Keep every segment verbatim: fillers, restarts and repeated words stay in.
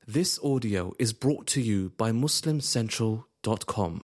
This audio is brought to you by Muslim Central dot com.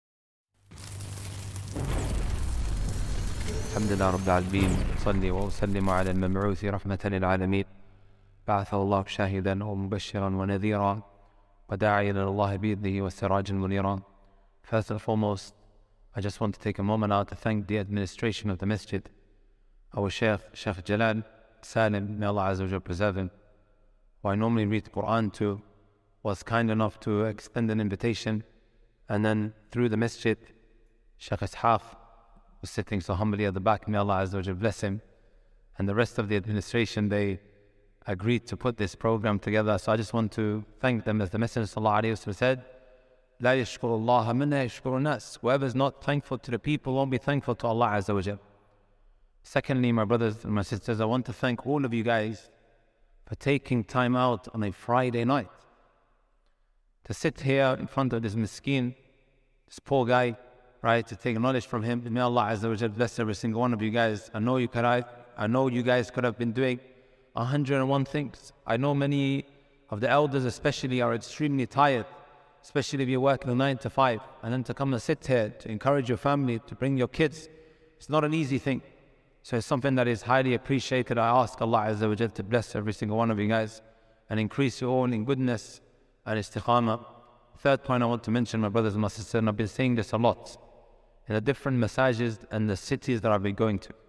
الحمد لله رب العالمين صلي وأسلم على المبعوث رحمة للعالمين بعثه الله شاهدا ومبشرا ونذيرا وداعيا إلى الله بإذنه وسراجا منيرا. First and foremost, I just want to take a moment out to thank the administration of the masjid. Our Shaykh, Shaykh Jalal Salim, may Allah Azza wa Jal preserve him, who I normally read the Quran to, was kind enough to extend an invitation, and then through the masjid, Shaykh Ishaq was sitting so humbly at the back. May Allah Azza wa Jal bless him, and the rest of the administration, they agreed to put this program together. So I just want to thank them, as the Messenger Sallallahu Alaihi Wasallam said, لا يشكر الله من لا يشكر الناس. Whoever is not thankful to the people won't be thankful to Allah Azza wa Jal. Secondly, my brothers and my sisters, I want to thank all of you guys for taking time out on a Friday night to sit here in front of this miskin, this poor guy, right, to take knowledge from him. May Allah Azza wa Jal bless every single one of you guys. I know you could have, I know you guys could have been doing a hundred and one things. I know many of the elders especially are extremely tired, especially if you're working nine to five, and then to come and sit here to encourage your family, to bring your kids, it's not an easy thing. So it's something that is highly appreciated. I ask Allah Azza wa Jal to bless every single one of you guys and increase you all in goodness and istiqamah. Third point I want to mention, my brothers and my sisters, and I've been saying this a lot in the different massages and the cities that I've been going to.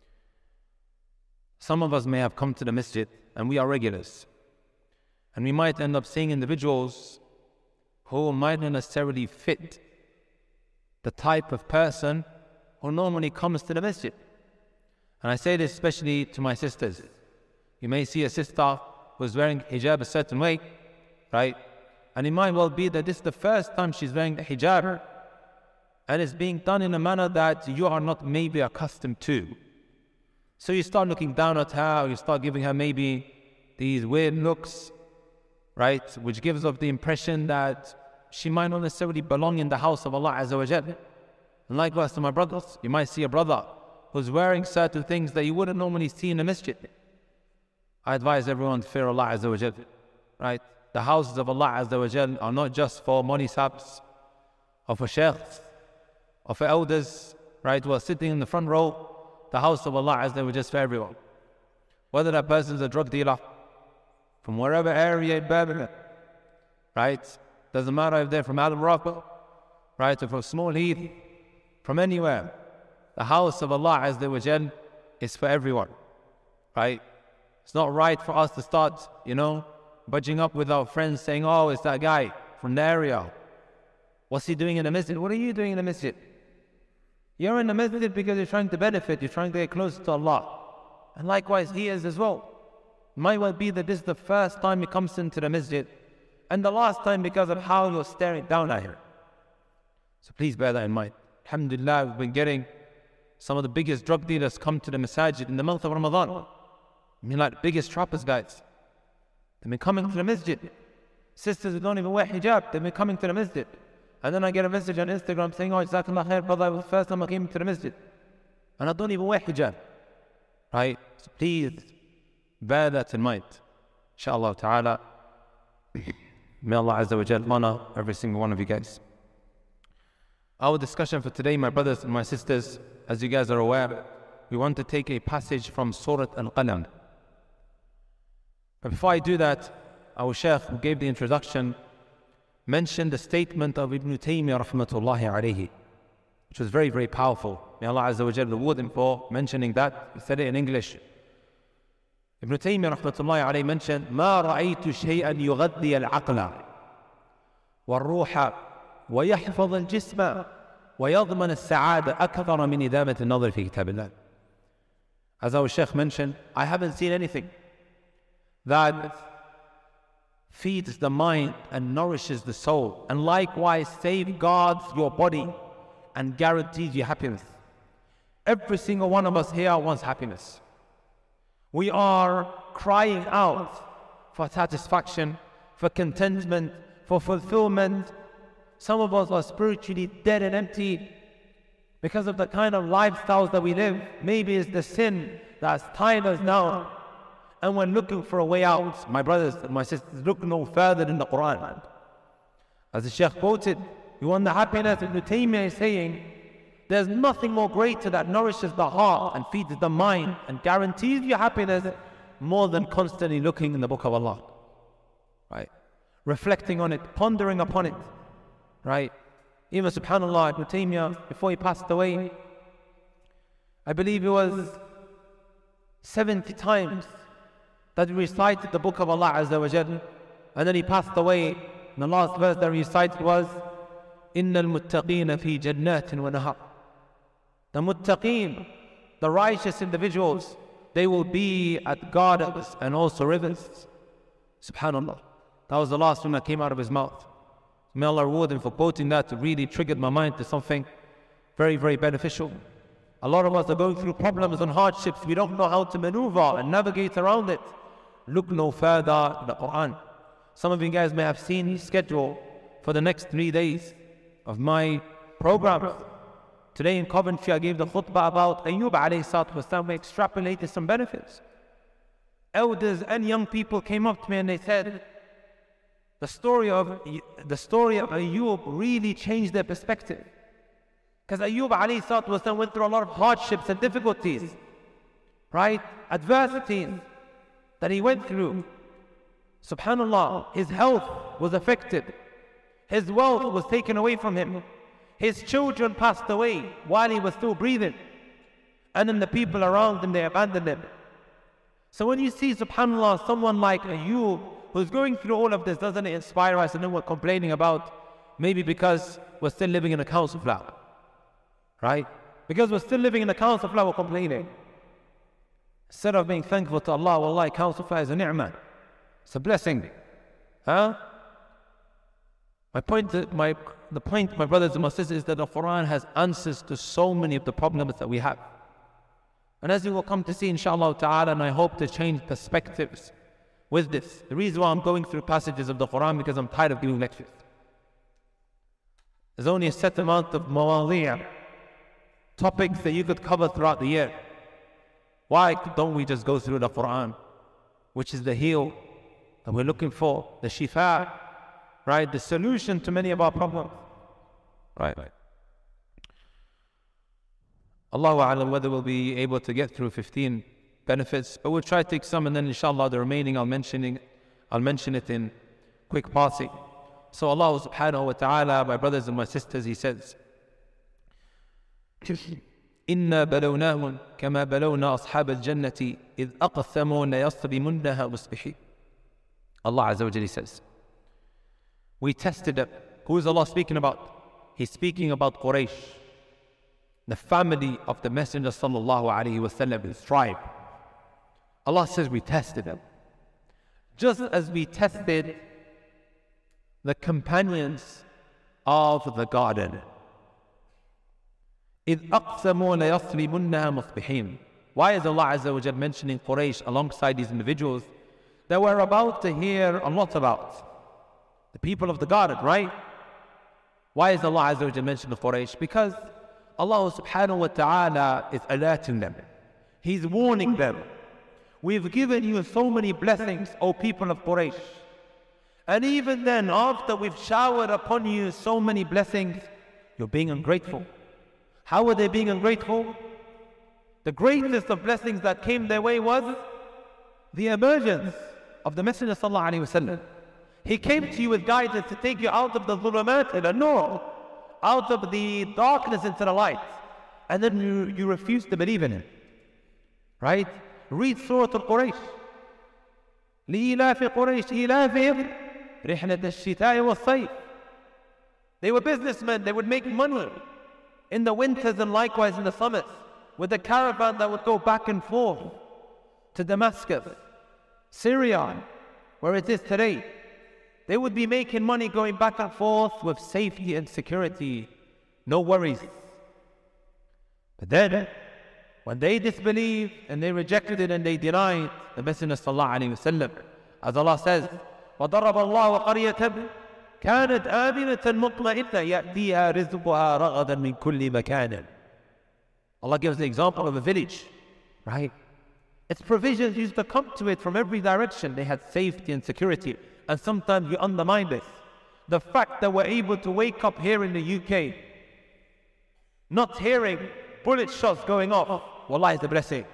Some of us may have come to the masjid and we are regulars, and we might end up seeing individuals who might not necessarily fit the type of person who normally comes to the masjid. And I say this especially to my sisters. You may see a sister who's wearing hijab a certain way, right? And it might well be that this is the first time she's wearing the hijab, and it's being done in a manner that you are not maybe accustomed to. So you start looking down at her, or you start giving her maybe these weird looks, right? Which gives off the impression that she might not necessarily belong in the house of Allah Azza wa Jal. And likewise to my brothers, you might see a brother who's wearing certain things that you wouldn't normally see in a masjid. I advise everyone to fear Allah Azza wa Jal, right? The houses of Allah Azza wa Jal are not just for money sabs, or for sheikhs, or for elders, right, who are sitting in the front row. The house of Allah Azza wa Jal is for everyone. Whether that person is a drug dealer, from wherever area in Birmingham, right? Doesn't matter if they're from Adam Rockwell, right, or from Small Heath, from anywhere. The house of Allah Azza wa Jal is for everyone, right? It's not right for us to start, you know, budging up with our friends saying, oh, it's that guy from the area. What's he doing in the masjid? What are you doing in the masjid? You're in the masjid because you're trying to benefit, you're trying to get closer to Allah. And likewise he is as well. It might well be that this is the first time he comes into the masjid, and the last time because of how you're staring down at him. So please bear that in mind. Alhamdulillah, we've been getting some of the biggest drug dealers come to the masajid in the month of Ramadan. I mean, like the biggest trappers, guys. They've been coming to the masjid. Sisters who don't even wear hijab, they've been coming to the masjid. And then I get a message on Instagram saying, oh, Jazakallah khair, brother, it was the first time I came to the masjid. And I don't even wear hijab. Right? So please, bear that in mind. Inshallah ta'ala. May Allah Azza wa Jal honor every single one of you guys. Our discussion for today, my brothers and my sisters, as you guys are aware, we want to take a passage from Surah Al-Qalam. But before I do that, our Shaykh, who gave the introduction, mentioned the statement of Ibn Taymiyyah rahmatullahi alayhi, which was very, very powerful. May Allah Azza wa Jal reward him for mentioning that. He said it in English. Ibn Taymiyyah rahmatullahi alayhi mentioned, ما رأيت شيئا يغذي العقل والروح ويحفظ الجسم ويضمن السعادة أكثر من إدامة النظر في كتاب الله. As our Shaykh mentioned, I haven't seen anything that feeds the mind and nourishes the soul, and likewise safeguards your body and guarantees you happiness. Every single one of us here wants happiness. We are crying out for satisfaction, for contentment, for fulfillment. Some of us are spiritually dead and empty because of the kind of lifestyles that we live. Maybe it's the sin that's tied us down. And when looking for a way out, my brothers and my sisters, look no further than the Quran. As the Shaykh quoted, you want the happiness, Ibn Taymiyyah is saying, there's nothing more greater that nourishes the heart and feeds the mind and guarantees you happiness more than constantly looking in the Book of Allah. Right? Reflecting on it, pondering upon it. Right? Even subhanAllah, Ibn Taymiyyah, before he passed away, I believe it was seventy times that he recited the Book of Allah Azza wa Jal, and then he passed away. And the last verse that he recited was, إِنَّ الْمُتَّقِينَ فِي جَنَّاتٍ وَنَهَرٍ. The muttaqeen, the righteous individuals, they will be at gardens and also rivers. Subhanallah. That was the last one that came out of his mouth. May Allah reward him for quoting that. It really triggered my mind to something very, very beneficial. A lot of us are going through problems and hardships. We don't know how to maneuver and navigate around it. Look no further than the Quran. Some of you guys may have seen the schedule for the next three days of my program. Today in Coventry, I gave the khutbah about Ayyub alayhi salatu wasalam. We extrapolated some benefits. Elders and young people came up to me and they said, the story of the story of Ayyub really changed their perspective. Because Ayyub alayhi salatu wasalam went through a lot of hardships and difficulties, right? Adversities that he went through. Subhanallah, his health was affected. His wealth was taken away from him. His children passed away while he was still breathing. And then the people around him, they abandoned him. So when you see, subhanallah, someone like Ayyub who's going through all of this, doesn't it inspire us? And then we're complaining about, maybe because we're still living in a council flat. Right? Because we're still living in a council flat, we're complaining. Instead of being thankful to Allah, wallahi, council flat is a ni'mah. It's a blessing. Huh? My point, my, the point, my brothers and my sisters, is that the Quran has answers to so many of the problems that we have. And as you will come to see, inshallah ta'ala, and I hope to change perspectives with this. The reason why I'm going through passages of the Quran, because I'm tired of giving lectures. There's only a set amount of mawadhi'ah, topics that you could cover throughout the year. Why don't we just go through the Quran, which is the heal that we're looking for, the shifa, right? The solution to many of our problems. Right. Allahu a'lam whether we'll be able to get through fifteen benefits, but we'll try to take some, and then inshallah the remaining I'll mention it, I'll mention it in quick passing. So Allah subhanahu wa ta'ala, my brothers and my sisters, He says, إِنَّا بَلَوْنَاهُمْ كَمَا بَلَوْنَا أَصْحَابَ الْجَنَّةِ إِذْ أَقْسَمُوا لَيَصْرِمُنَّهَا مُصْبِحِينَ. Allah Azza wa Jalla says, we tested them. Who is Allah speaking about? He's speaking about Quraysh, the family of the Messenger sallallahu alaihi wasallam, his tribe. Allah says we tested them, just as we tested the companions of the garden. إِذْ أَقْسَمُوا لَيَصْرِمُنَّهَا مُصْبِحِينَ. Why is Allah Azza wa Jalla mentioning Quraysh alongside these individuals that we're about to hear a lot about? The people of the garden, right? Why is Allah Azza wa Jalla mentioning Quraysh? Because Allah subhanahu wa ta'ala is alerting them. He's warning them. We've given you so many blessings, O people of Quraysh. And even then, after we've showered upon you so many blessings, you're being ungrateful. How were they being ungrateful? The greatest of blessings that came their way was the emergence of the Messenger sallallahu alaihi wasallam. He came to you with guidance to take you out of the dhulumat ila nur, out of the darkness into the light. And then you, you refuse to believe in him. Right? Read Surah Al-Quraysh. لِإِلَافِ قُرَيْشِ إِلَافِهِمْ رِحْلَةَ الشِّتَاءِ وَالصَّيْفِ. They were businessmen. They would make money in the winters and likewise in the summers, with a caravan that would go back and forth to Damascus, Syria, where it is today. They would be making money going back and forth with safety and security, no worries. But then, when they disbelieved and they rejected it and they denied the Messenger sallallahu alaihi wasallam, as Allah says, وَضَرَبَ اللَّهُ قَرْيَةً كَانَتْ آمِنَةً مُطْمَئِنَّةً يَأْتِيهَا رِزْقُهَا رَغَدًا مِنْ كُلِّ مَكَانٍ. Allah gives the example of a village, right? Its provisions used to come to it from every direction. They had safety and security. And sometimes you undermine this. The fact that we're able to wake up here in the U K, not hearing bullet shots going off, wallahi is a blessing.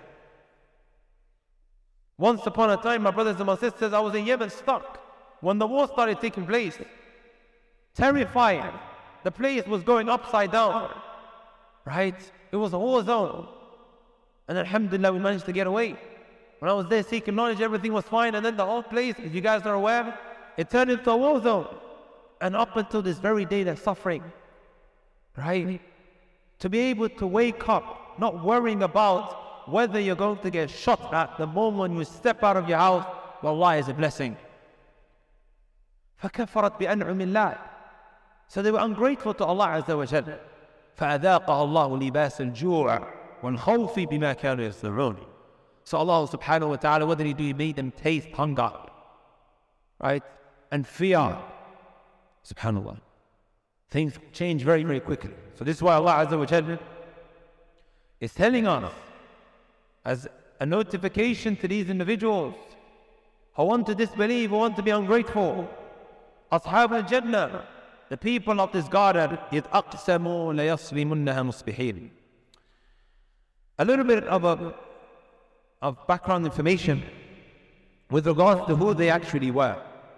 Once upon a time, my brothers and my sisters, I was in Yemen stuck when the war started taking place. Terrifying. The place was going upside down. Right? It was a war zone. And alhamdulillah, we managed to get away. When I was there seeking knowledge, everything was fine. And then the whole place, if you guys are aware, it turned into a war zone. And up until this very day, they're suffering. Right? To be able to wake up, not worrying about whether you're going to get shot at the moment you step out of your house, wallahi is a blessing. فَكَفَرَتْ بِأَنْعُمِ اللَّهِ. So they were ungrateful to Allah Azza wa Jalla. فَأَذَاقَهَا اللَّهُ لِبَاسَ الْجُوعِ وَالْخَوْفِ بِمَا كَانُوا يَصْنَعُونَ. So Allah subhanahu wa ta'ala, what did He do? He made them taste hunger, right? And fear. Subhanallah. Things change very, very quickly. So this is why Allah Azza wa Jalla is telling us, as a notification to these individuals who want to disbelieve, who want to be ungrateful. Ashab al-Jannah, the people of this garden, إِذْ أَقْسَمُوا لَيَصْرِمُنَّهَا مُصْبِحِينَ. A little bit of, a, of background information with regards to who they actually were.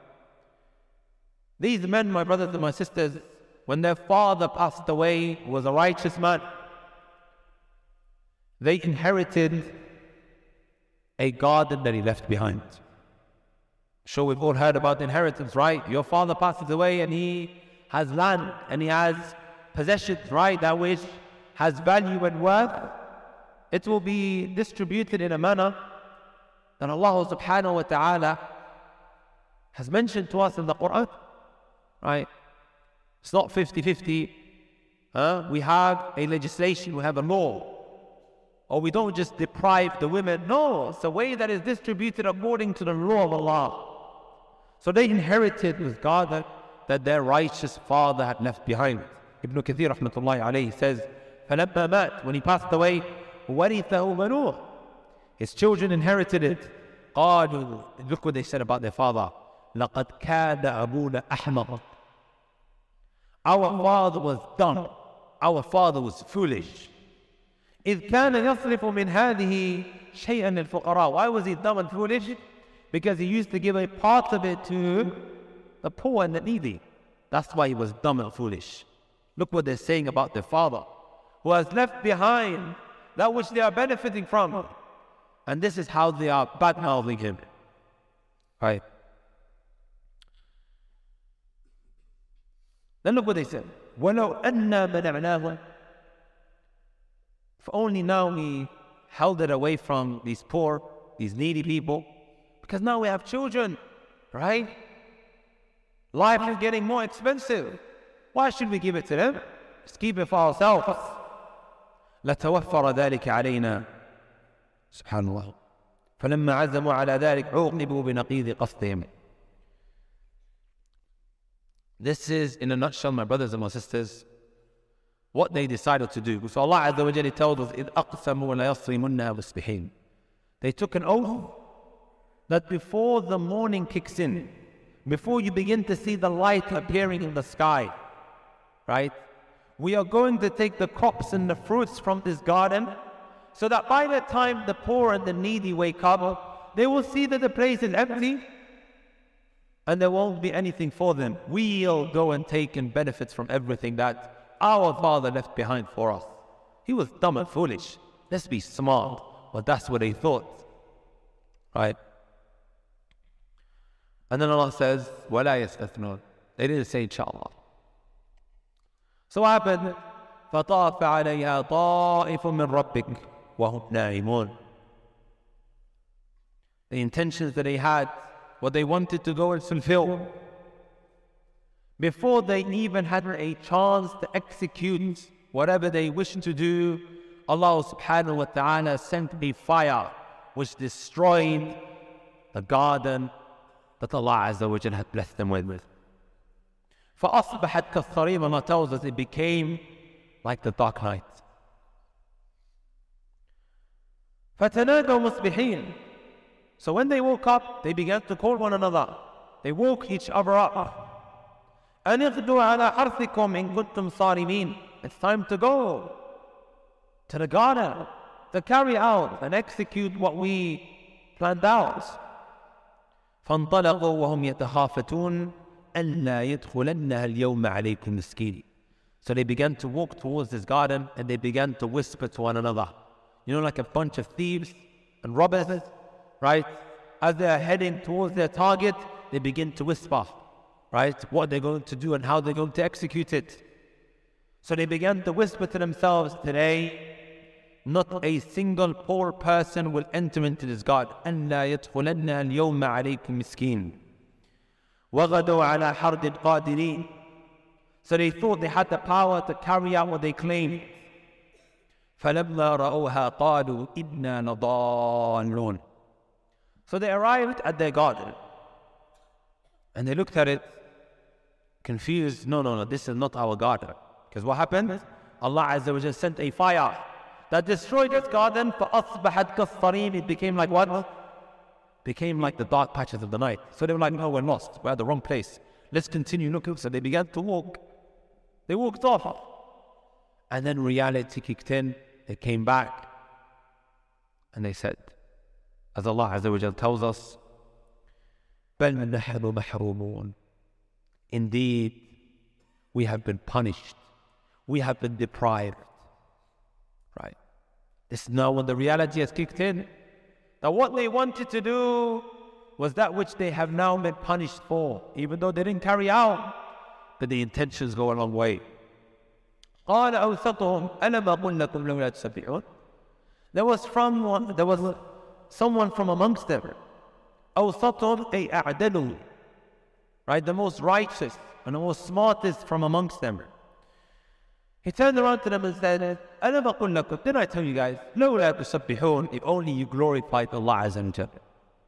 These men, my brothers and my sisters, when their father passed away, who was a righteous man, they inherited a garden that he left behind. Sure, we've all heard about inheritance, right? Your father passes away and he has land and he has possessions, right? That which has value and worth. It will be distributed in a manner that Allah subhanahu wa ta'ala has mentioned to us in the Quran, right? It's not fifty-fifty. Huh? We have a legislation, we have a law. Or we don't just deprive the women. No, it's a way that is distributed according to the law of Allah. So they inherited with God that, that their righteous father had left behind. Ibn Kathir rahmatullahi alayhi says, فَلَمَّا مَاتْ, when he passed away, وَرِثَهُ بَنُوهُ, his children inherited it. قالوا, look what they said about their father. لَقَدْ كَانَ أَبُونَ أَحْمَقًا. Our father was dumb. Our father was foolish. إِذْ كَانَ يَصْرِفُ مِنْ هَذِهِ شَيْئًا لِلْفُقَرَاءِ. Why was he dumb and foolish? Because he used to give a part of it to the poor and the needy. That's why he was dumb and foolish. Look what they're saying about their father, who has left behind that which they are benefiting from. And this is how they are bad-mouthing him. Right? Then look what they said. وَلَوْ أَنَّا مَنَعْنَاهُ. If only now we held it away from these poor, these needy people, because now we have children, right? Life is getting more expensive. Why should we give it to them? Just keep it for ourselves. لَتَوَفَّرَ ذَلِكَ عَلَيْنَا. Subhanallah. فَلَمَّا عَزَمُوا عَلَى ذَلِكَ عُوقِبُوا بِنَقِيضِ قَصْدِهِمْ. This is, in a nutshell, my brothers and my sisters, what they decided to do. So Allah Azza wa Jalla told us, إِذْ أَقْسَمُوا لَيَصْرِمُنَّهَا مُصْبِحِينَ. They took an oath that before the morning kicks in, before you begin to see the light appearing in the sky, right? We are going to take the crops and the fruits from this garden, so that by the time the poor and the needy wake up, they will see that the place is empty and there won't be anything for them. We'll go and take and benefit from everything that our father left behind for us. He was dumb and foolish. Let's be smart. But that's what they thought. Right? And then Allah says, وَلَا يَسْتَثْنُونَ. They didn't say inshallah. So what happened? فَطَافَ عَلَيْهَا طَائِفٌ مِّن رَبِّكَ وَهُمْ نَائِمُونَ. The intentions that they had, what they wanted to go and fulfill, before they even had a chance to execute whatever they wished to do, Allah subhanahu wa ta'ala sent a fire which destroyed the garden that Allah Azza wa Jalla had blessed them with. فَأَصْبَحَتْ كَالصَّرِيمَ. Allah tells us it became like the dark night. فَتَنَادَوْا مُصْبِحِينَ. So when they woke up, they began to call one another. They woke each other up. أَنِ اغْدُوا عَلَى حَرْثِكُمْ إِن كُنتُمْ صَارِمِينَ. It's time to go to the garden to carry out and execute what we planned out. فَانْطَلَقُوا وَهُمْ يَتَخَافَتُونَ أَلَّا يَدْخُلَنَّهَا الْيَوْمَ عَلَيْكُمْ مِسْكِينٍ. So they began to walk towards this garden and they began to whisper to one another. You know, like a bunch of thieves and robbers, right? As they are heading towards their target, they begin to whisper, right? What they're going to do and how they're going to execute it. So they began to whisper to themselves, today, not a single poor person will enter into this garden. أَلَّا يَدْخُلَنَّهَا الْيَوْمَ عَلَيْكُمْ مِسْكِينٍ وَغَدَوْا عَلَى حَرْدٍ قَادِرِينَ. So they thought they had the power to carry out what they claimed. فَلَمَّا رَأَوْهَا قَالُوا إِنَّا لَضَالُّونَ. So they arrived at their garden and they looked at it confused. No, no, no, this is not our garden. Because what happened? Allah Azza wa Jalla sent a fire that destroyed this garden. فَأَصْبَحَتْ كَالصَّرِيمِ. It became like what? Became like the dark patches of the night. So they were like, no, we're lost. We're at the wrong place. Let's continue looking. So they began to walk. They walked off. And then reality kicked in. They came back. And they said, as Allah Azza wa Jalla tells us, بَلْ نَحْنُ مَحْرُومُونَ. Indeed, we have been punished. We have been deprived. Right? This is now when the reality has kicked in. That what they wanted to do was that which they have now been punished for, even though they didn't carry out. But the intentions go a long way. قَالَ أَوْسَطُهُمْ أَلَمْ أَقُلْ لَكُمْ لَوْلَا تُسَبِّحُونَ. There was from one, there was someone from amongst them. أَوْسَطُهُمْ أَيْ أَعْدَلُوا. Right? The most righteous and the most smartest from amongst them. He turned around to them and said, أَلَمْ أَقُلْ لَكُمْ. Did I tell you guys? لَوْلَا تُسَبِّحُونَ. If only you glorified Allah Azza wa Jalla.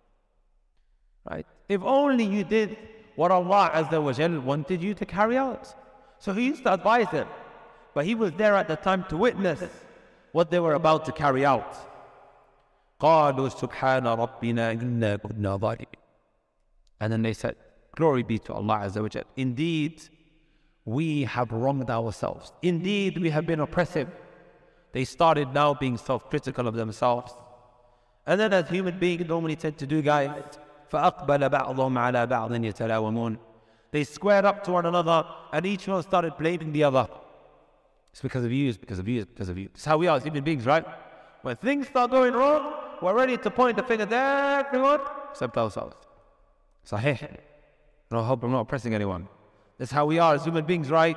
Right? If only you did what Allah Azza wa Jalla wanted you to carry out. So he used to advise them. But he was there at the time to witness what they were about to carry out. قَالُوا سُبْحَانَ رَبِّنَا إِنَّا كُنَّا ظَالِمِينَ. And then they said, glory be to Allah Azza wa Jalla. Indeed, we have wronged ourselves. Indeed, we have been oppressive. They started now being self-critical of themselves. And then as human beings normally tend to do, guys, فَأَقْبَلَ بَعْضُهُمْ عَلَى بَعْضٍ يَتَلَاوَمُونَ. They squared up to one another and each one started blaming the other. It's because of you, it's because of you, it's because of you. It's how we are as human beings, right? When things start going wrong, we're ready to point the finger at everyone except ourselves. Sahih. And I hope I'm not oppressing anyone. That's how we are as human beings, right?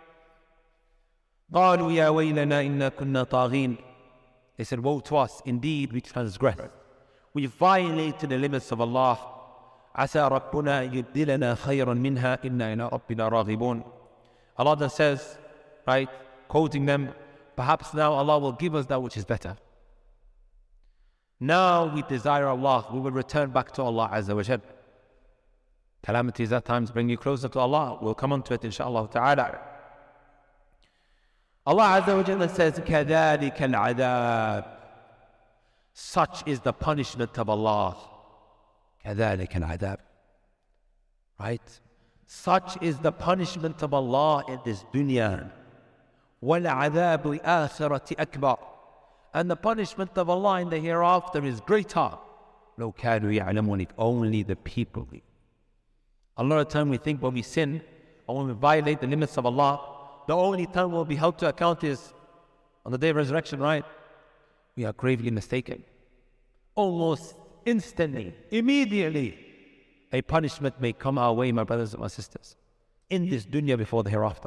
قَالُوا يَا وَيْلَنَا إِنَّا كُنَّا طَاغِينَ. They said, woe to us, indeed we transgressed. We violated the limits of Allah. عَسَى رَبُّنَا يُبْدِلَنَا خَيْرًا مِنْهَا إِنَّا إِلَىٰ رَبِّنَا رَاغِبُونَ. Allah then says, right, quoting them, perhaps now Allah will give us that which is better. Now we desire Allah, we will return back to Allah Azza wa Jalla. Calamities at times bring you closer to Allah. We'll come on to it inshaAllah ta'ala. Allah Azza wa Jalla says, كَذَلِكَ الْعَذَابِ. Such is the punishment of Allah. كَذَلِكَ الْعَذَابِ. Right? Such is the punishment of Allah in this dunya. وَالْعَذَابُ الْآخِرَةِ أَكْبَرُ. And the punishment of Allah in the hereafter is greater. لَوْ كَانُوا يَعْلَمُونَ. If only the people. A lot of time we think when we sin or when we violate the limits of Allah, the only time we'll be held to account is on the day of resurrection, right? We are gravely mistaken. Almost instantly, immediately, a punishment may come our way, my brothers and my sisters, in this dunya before the hereafter.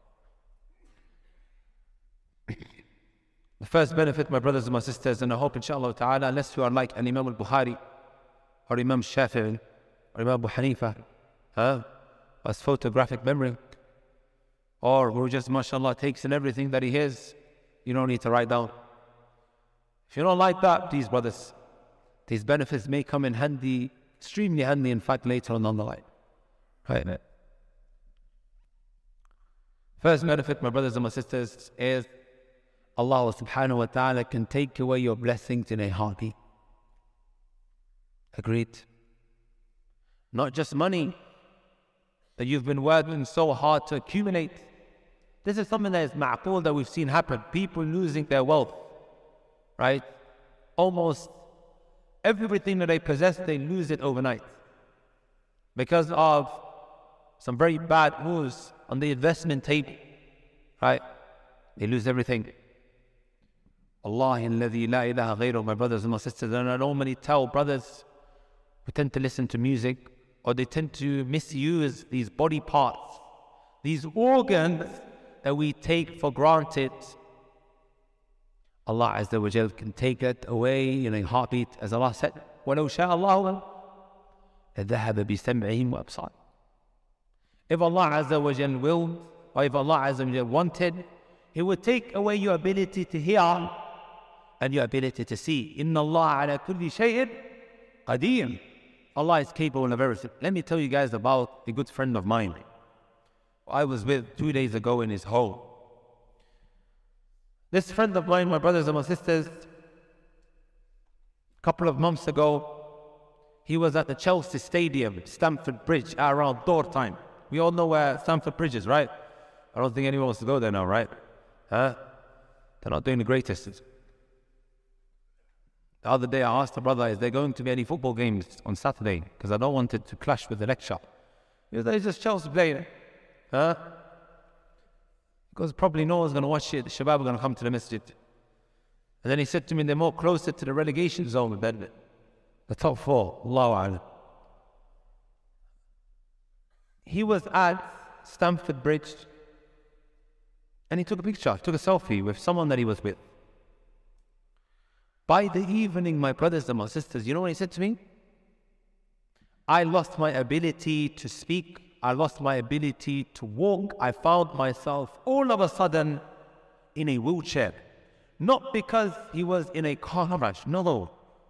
The first benefit, my brothers and my sisters, and I hope inshallah ta'ala, unless you are like an Imam al-Bukhari or Imam Shafi'i or Imam Abu Hanifa, huh? As photographic memory, or who just mashallah takes in everything that he hears, you don't need to write down. If you don't like that, please brothers, these benefits may come in handy, extremely handy in fact later on down the line. Right? First benefit, my brothers and my sisters, is Allah subhanahu wa ta'ala can take away your blessings in a heartbeat. Agreed? Not just money that you've been working so hard to accumulate. This is something that is ma'qul that we've seen happen. People losing their wealth, right? Almost everything that they possess, they lose it overnight because of some very bad moves on the investment table, right? They lose everything. Allahi alladhi la ilaha ghayruh, my brothers and my sisters, and I normally tell brothers who tend to listen to music or they tend to misuse these body parts, these organs that we take for granted. Allah Azza wa Jal can take it away in a heartbeat, as Allah said, وَلَوْ شَاءَ اللَّهُ لَذَهَبَ بِسَمْعِهِمْ وَأَبْصَارِهِمْ. If Allah Azza wa Jal willed, or if Allah Azza wa Jal wanted, He would take away your ability to hear and your ability to see. إِنَّ اللَّهَ عَلَى كُلِّ شَيْءٍ قَدِيرٌ. Allah is capable of everything. Let me tell you guys about a good friend of mine I was with two days ago in his home. This friend of mine, my brothers and my sisters, a couple of months ago, he was at the Chelsea Stadium, Stamford Bridge, at around door time. We all know where Stamford Bridge is, right? I don't think anyone wants to go there now, right? Huh? They're not doing the greatest. The other day I asked the brother, is there going to be any football games on Saturday? Because I don't want it to clash with the lecture. He was like, it's just Chelsea playing. Huh? Because probably no one's going to watch it. The Shabab are going to come to the masjid. And then he said to me, they're more closer to the relegation zone than the top four. Allahu A'lam. He was at Stamford Bridge and he took a picture, took a selfie with someone that he was with. By the evening, my brothers and my sisters, you know what he said to me? I lost my ability to speak. I lost my ability to walk. I found myself all of a sudden in a wheelchair. Not because he was in a car crash, no, no.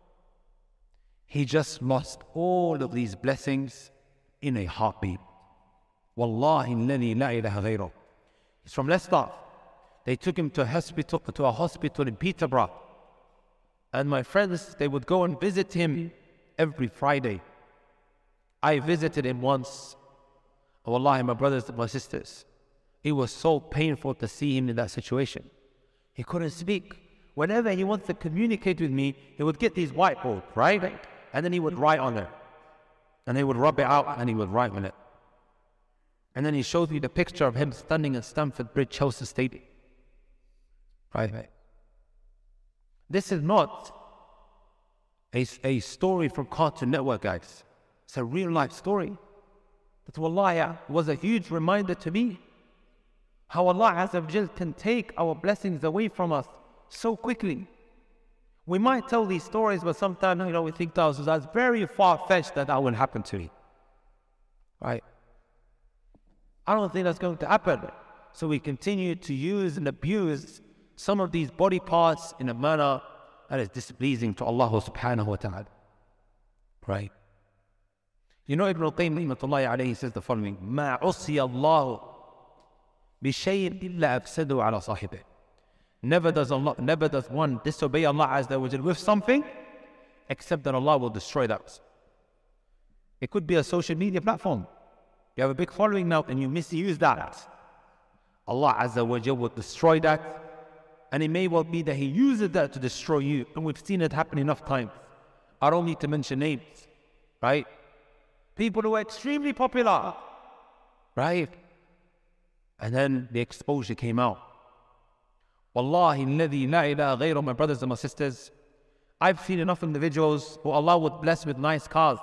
He just lost all of these blessings in a heartbeat. Wallahi alladhi la ilaha ghayruh. He's from Leicester. They took him to a hospital, to a hospital in Peterborough. And my friends, they would go and visit him every Friday. I visited him once. Oh, wallahi, my brothers and my sisters, it was so painful to see him in that situation. He couldn't speak. Whenever he wants to communicate with me, he would get these whiteboards, right? And then he would write on it. And he would rub it out and he would write on it. And then he showed me the picture of him standing at Stamford Bridge, Chelsea Stadium. Right? This is not a, a story from Cartoon Network, guys. It's a real life story. That wallahi was a huge reminder to me. How Allah Azza wa Jal can take our blessings away from us so quickly. We might tell these stories, but sometimes, you know, we think to ourselves, that's very far-fetched that that will happen to me. Right? I don't think that's going to happen. So we continue to use and abuse some of these body parts in a manner that is displeasing to Allah subhanahu wa ta'ala. Right? You know, Ibn al-Qayyim rahmatullahi alayhi says the following: مَا عُصِيَ اللَّهُ بِشَيْءٍ إِلَّا أَفْسَدُوا عَلَى صَاحِبِهِ. Never does Allah, never does one disobey Allah Azza wa Jal with something, except that Allah will destroy that. It could be a social media platform. You have a big following now and you misuse that. Allah Azza wa Jal will destroy that. And it may well be that He uses that to destroy you. And we've seen it happen enough times. I don't need to mention names, right? People who were extremely popular, right? And then the exposure came out. Wallahi alladhi la ilaha ghayruh, my brothers and my sisters, I've seen enough individuals who Allah would bless with nice cars.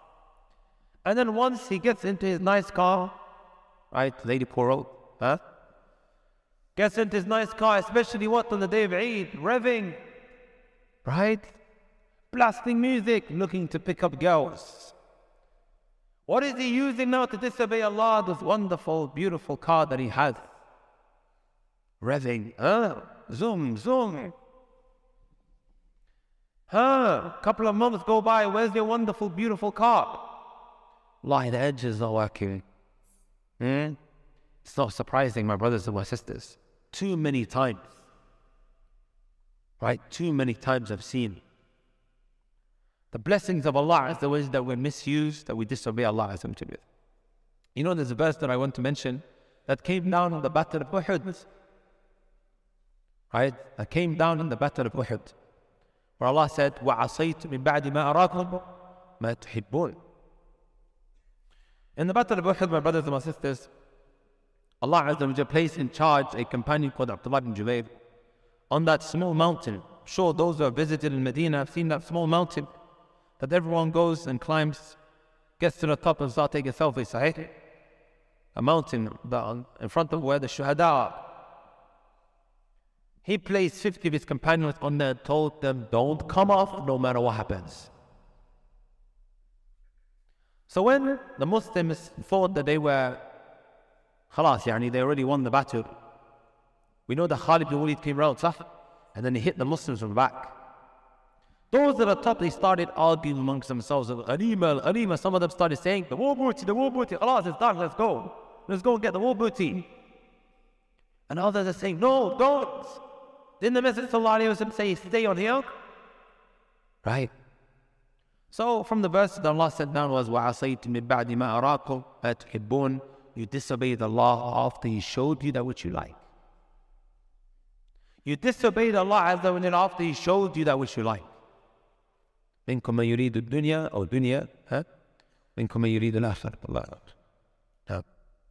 And then once he gets into his nice car, right, lady poor old, huh? Gets into his nice car, especially what on the day of Eid, revving, right? Blasting music, looking to pick up girls. What is he using now to disobey Allah? This wonderful, beautiful car that he has. Revving, huh? Zoom, zoom. Huh? A couple of months go by, where's your wonderful, beautiful car? Lie, the edges are working. Hmm? It's not surprising, my brothers and my sisters. Too many times, Right? Too many times I've seen the blessings of Allah is the ways that we misuse, that we disobey Allah Azza wa Jalla. You know, there's a verse that I want to mention that came down on the Battle of Uhud. Right? That came down in the Battle of Uhud, where Allah said, وَعَصَيْتُ مِن بَعْدِ مَا أَرَاكُمْ مَا تُحِبُّونَ. In the Battle of Uhud, my brothers and my sisters, Allah Azza wa Jalla placed in charge a companion called Abdullah ibn Jubayr on that small mountain. I'm sure those who have visited in Medina have seen that small mountain that everyone goes and climbs, gets to the top and starts taking selfies. Sahih? A mountain in front of where the shuhada are. He placed fifty of his companions on there and told them, don't come off no matter what happens. So when the Muslims thought that they were khalas, yani they already won the battle, we know that Khalid bin Walid came round, sah, and then he hit the Muslims from the back. Those at the top, they started arguing amongst themselves. Ghanima, Ghanima. Some of them started saying, the war booty, the war booty. Khalas, it's done, let's go. Let's go and get the war booty. And others are saying, no, don't. Didn't the Messenger Sallallahu Alaihi Wasallam say, stay on here? Right. So from the verse that Allah sent down was, وَعَصَيْتُ مِن بَعْدِ مَا أَرَاكُمْ مَا تُحِبُّونَ. You disobeyed Allah after He showed you that which you like. You disobeyed Allah Azza wa Jalla after He showed you that which you like. مِنْكُمْ مَنْ يُرِيدُ الدُّنْيَا أو دُنْيا ها مِنْكُمْ مَنْ يُرِيدُ الْآخِرَةَ الله نعم.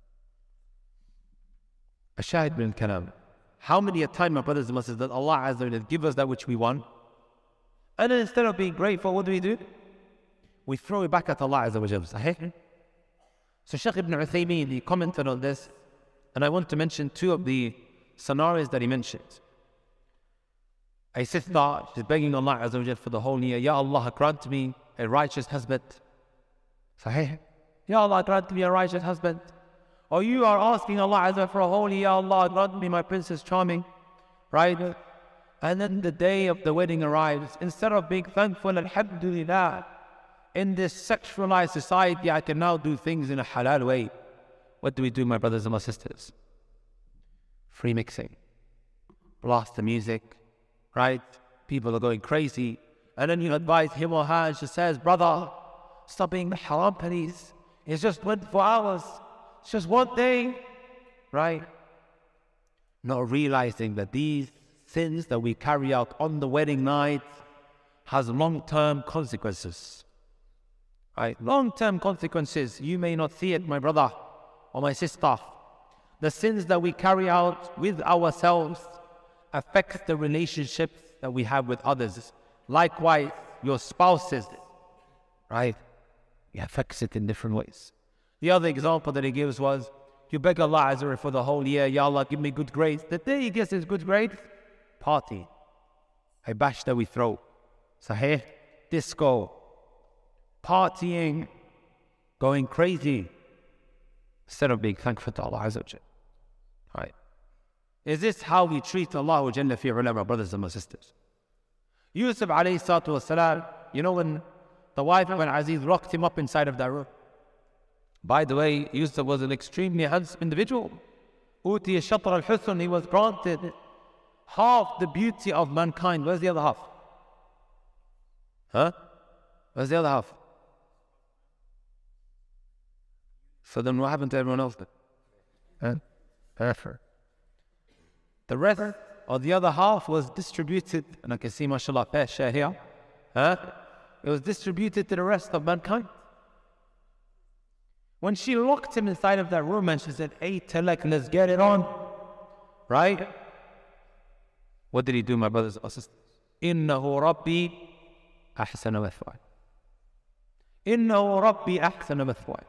الشاهد من الكلام. How many a time, my brothers and sisters, that Allah Azza wa Jalla give us that which we want, and then instead of being grateful, what do we do? We throw it back at Allah Azza wa Jalla. Sahih? So Shaykh Ibn Uthaymeen, he commented on this, and I want to mention two of the scenarios that he mentioned. A sister, she's begging Allah Azza wa Jalla for the whole year, Ya Allah, grant me a righteous husband. Sahih? Ya Allah, grant me a righteous husband. Or you are asking Allah Azza wa Jalla for a whole year, Ya Allah, grant me my Princess Charming. Right? And then the day of the wedding arrives. Instead of being thankful, alhamdulillah, in this sexualized society, I can now do things in a halal way. What do we do, my brothers and my sisters? Free mixing. Blast the music. Right? People are going crazy. And then you advise him or her, and she says, brother, stop being haram, please. It's just twenty-four hours. It's just one day. Right? Not realizing that these sins that we carry out on the wedding night has long-term consequences. Right? Long-term consequences. You may not see it, my brother or my sister. The sins that we carry out with ourselves affects the relationships that we have with others. Likewise, your spouses, right? It affects it in different ways. The other example that he gives was, you beg Allah Azza wa Jalla for the whole year, Ya Allah, give me good grades. The day he gets his good grades, party. A bash that we throw. Sahih, disco, partying, going crazy, instead of being thankful to Allah Azza wa Jalla. Right? Is this how we treat Allah Jalla fi ulama, brothers and my sisters? Yusuf alayhi salatu wasalam, you know when the wife of Aziz rocked him up inside of that room. By the way, Yusuf was an extremely handsome individual. Utiya shatr al-husn, he was granted half the beauty of mankind. Where's the other half? Huh? Where's the other half? So then what happened to everyone else then? Huh? The rest or the other half was distributed, and I can see mashallah fair share here. Huh? It was distributed to the rest of mankind. When she locked him inside of that room and she said, hey, Talak, let's get it on. Right? What did he do, my brothers and sisters? Innahu Rabbi ahsana mathwaya. Innahu Rabbi ahsana mathwaya.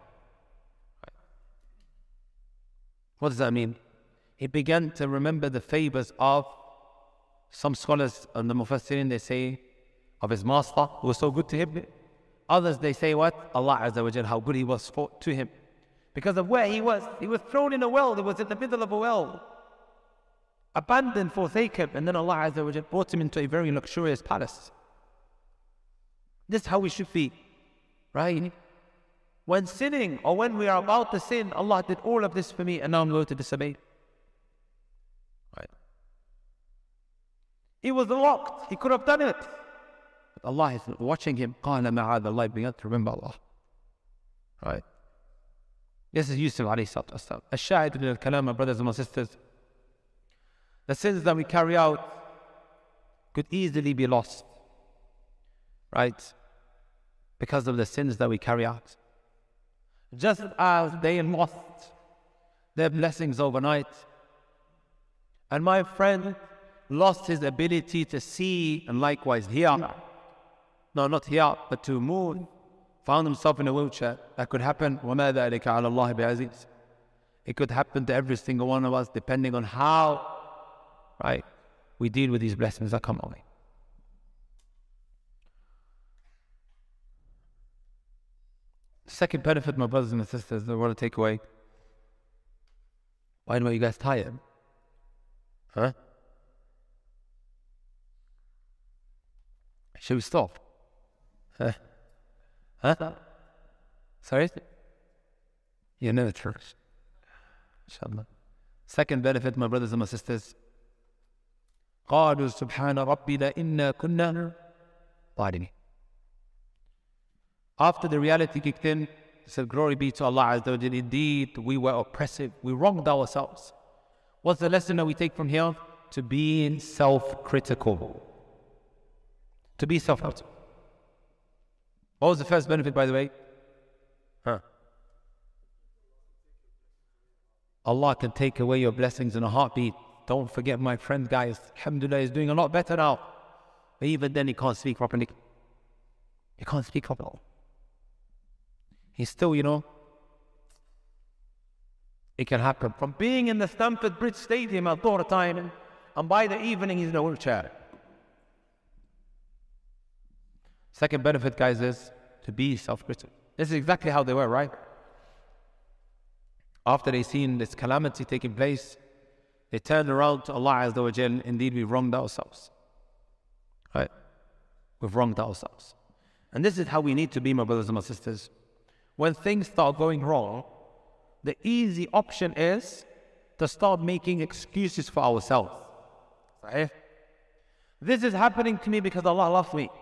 What does that mean? He began to remember the favors of some scholars and the Mufassirin, they say, of his master, who was so good to him. Others, they say what? Allah Azza wa Jalla, how good he was for, to him. Because of where he was. He was thrown in a well. He was in the middle of a well. Abandoned, forsaken. And then Allah Azza wa Jalla brought him into a very luxurious palace. This is how we should be. Right? When sinning or when we are about to sin, Allah did all of this for me and now I'm going to disobey. Right? It was locked. He could have done it. But Allah is watching him. قَالَ مَعَاذَ اللَّهِ began to remember Allah. Right? This is Yusuf alayhi salatu wasalam. Ash-shahid min al-kalam, my brothers and my sisters. The sins that we carry out could easily be lost. Right? Because of the sins that we carry out. Just as they lost their blessings overnight, and my friend lost his ability to see and likewise hear. No, not hear, but to move. Found himself in a wheelchair. That could happen. وَمَا ذَلِكَ عَلَى اللَّهِ بِعَزِيزٍ. It could happen to every single one of us depending on how, right, we deal with these blessings that come our way. Second benefit, my brothers and sisters, that I want to take away. Why are you guys tired? Huh? Should we stop? Huh? Huh? Sorry? You know it first. Inshallah. Second benefit, my brothers and my sisters. قالوا سبحان ربنا إنا كنا ظالمين. After the reality kicked in, he said, glory be to Allah Azza wa Jalla. Indeed, we were oppressive. We wronged ourselves. What's the lesson that we take from here? To be self-critical. To be self-critical. What was the first benefit, by the way? Huh? Allah can take away your blessings in a heartbeat. Don't forget, my friend, guys, alhamdulillah, is doing a lot better now. But even then, he can't speak properly. He can't speak properly. He's still, you know, it can happen. From being in the Stamford Bridge Stadium at Dhuhr time, and by the evening, he's in a wheelchair. Second benefit, guys, is to be self-critical. This is exactly how they were, right? After they seen this calamity taking place, they turned around to Allah Azza wa Jal. Indeed, we've wronged ourselves. Right? We've wronged ourselves. And this is how we need to be, my brothers and my sisters. When things start going wrong, the easy option is to start making excuses for ourselves. Right? This is happening to me because Allah loves me.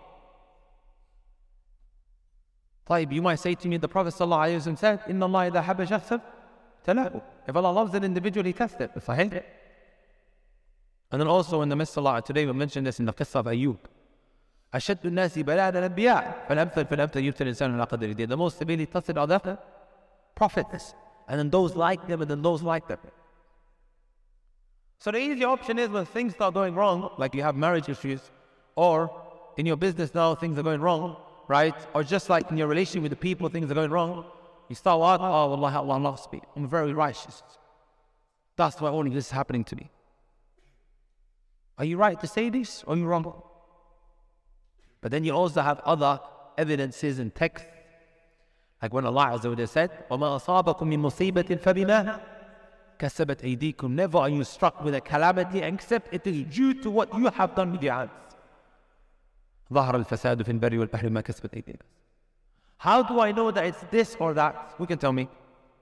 You might say to me, the Prophet ﷺ said, Inna Allah idha habba shakhsan talahu. If Allah loves an individual, He tests it. Sahih. And then also in the midst of Allah, today we mentioned this in the qissa of Ayyub. أشد الناس بلاء الأنبياء فالأمثل فالأمثل يبتلى الإنسان على قدر دينه. The most severely tested are the prophets, and then those like them, and then those like them. So the easy option is when things start going wrong, like you have marriage issues, or in your business now things are going wrong, right? Or just like in your relationship with the people, things are going wrong. You start out, oh, Wallahi, Allah loves me. I'm very righteous. That's why only this is happening to me. Are you right to say this, or are you wrong? But then you also have other evidences in text. Like when Allah Azza wa Jalla said, وَمَا أَصَابَكُم مِّن مُّصِيبَةٍ فَبِمَا كَسَبَتْ أَيْدِيكُم. Never are you struck with a calamity except it is due to what you have done with your hands. ظهر الفساد في البر والبحر ما كسبت أيدي الناس. How do I know that it's this or that? Who can tell me?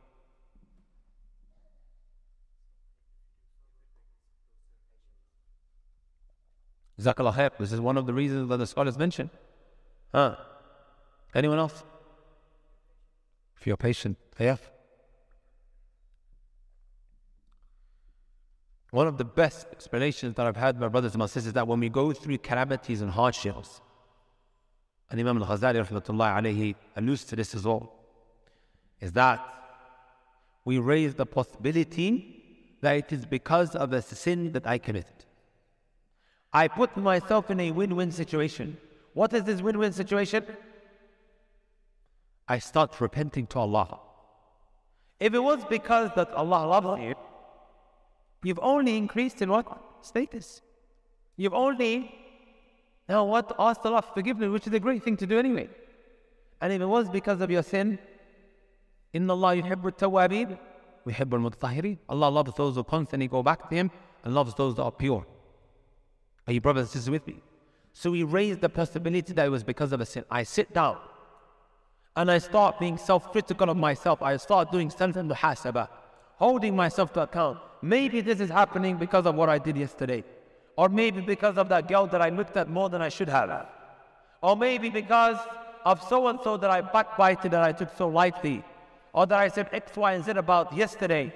Jazakallah khair. This is one of the reasons that the scholars mention. Huh? Anyone else? If you're patient, yeah. One of the best explanations that I've had, my brothers and my sisters, is that when we go through calamities and hardships, and Imam al-Ghazali rahmatullahi alayhi alludes to this as well, is that we raise the possibility that it is because of a sin that I committed. I put myself in a win-win situation. What is this win-win situation? I start repenting to Allah. If it was because that Allah loves you, you've only increased in what? Status. You've only, now what? Asked Allah for forgiveness, which is a great thing to do anyway. And if it was because of your sin, Inna Allah yuhibbu at-tawwabin wa yuhibbu al-mutatahhirin. Allah loves those who constantly go back to Him and loves those that are pure. Are you brothers and sisters with me? So we raise the possibility that it was because of a sin. I sit down and I start being self-critical of myself. I start doing self-muhasabah, holding myself to account. Maybe this is happening because of what I did yesterday. Or maybe because of that girl that I looked at more than I should have. Or maybe because of so-and-so that I backbited that I took so lightly. Or that I said X, Y, and Z about yesterday.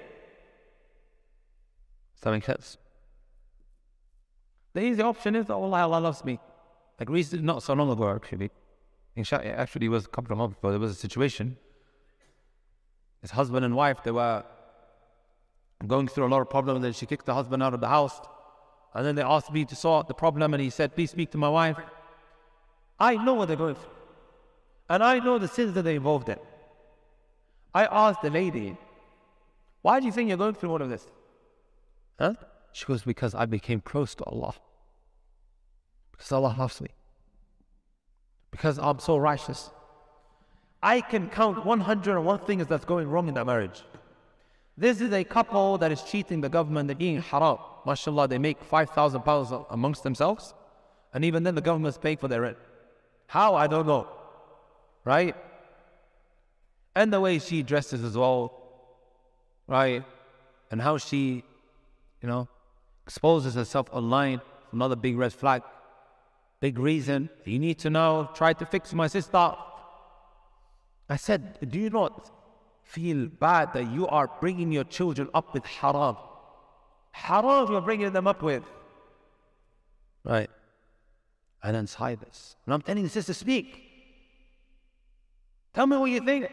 Does that make sense? The easy option is, oh Allah, Allah loves me. Like recently, not so long ago actually. Inshallah, actually it was a couple of months ago, there was a situation. His husband and wife, they were going through a lot of problems, and then she kicked the husband out of the house. And then they asked me to sort out the problem, and he said, please speak to my wife. I know what they're going through. And I know the sins that they're involved in. I asked the lady, why do you think you're going through all of this? Huh? She goes, because I became close to Allah. Because Allah loves me. Because I'm so righteous. I can count one hundred and one things that's going wrong in that marriage. This is a couple that is cheating the government, they're eating haram. MashaAllah, they make five thousand pounds amongst themselves. And even then the government's paying for their rent. How? I don't know. Right? And the way she dresses as well. Right? And how she, you know, exposes herself online. Another big red flag. Big reason. You need to know. Try to fix my sister. I said, do you not feel bad that you are bringing your children up with haram? Haram you're bringing them up with. Right. And then silence. And I'm telling the sister, speak. Tell me what you think.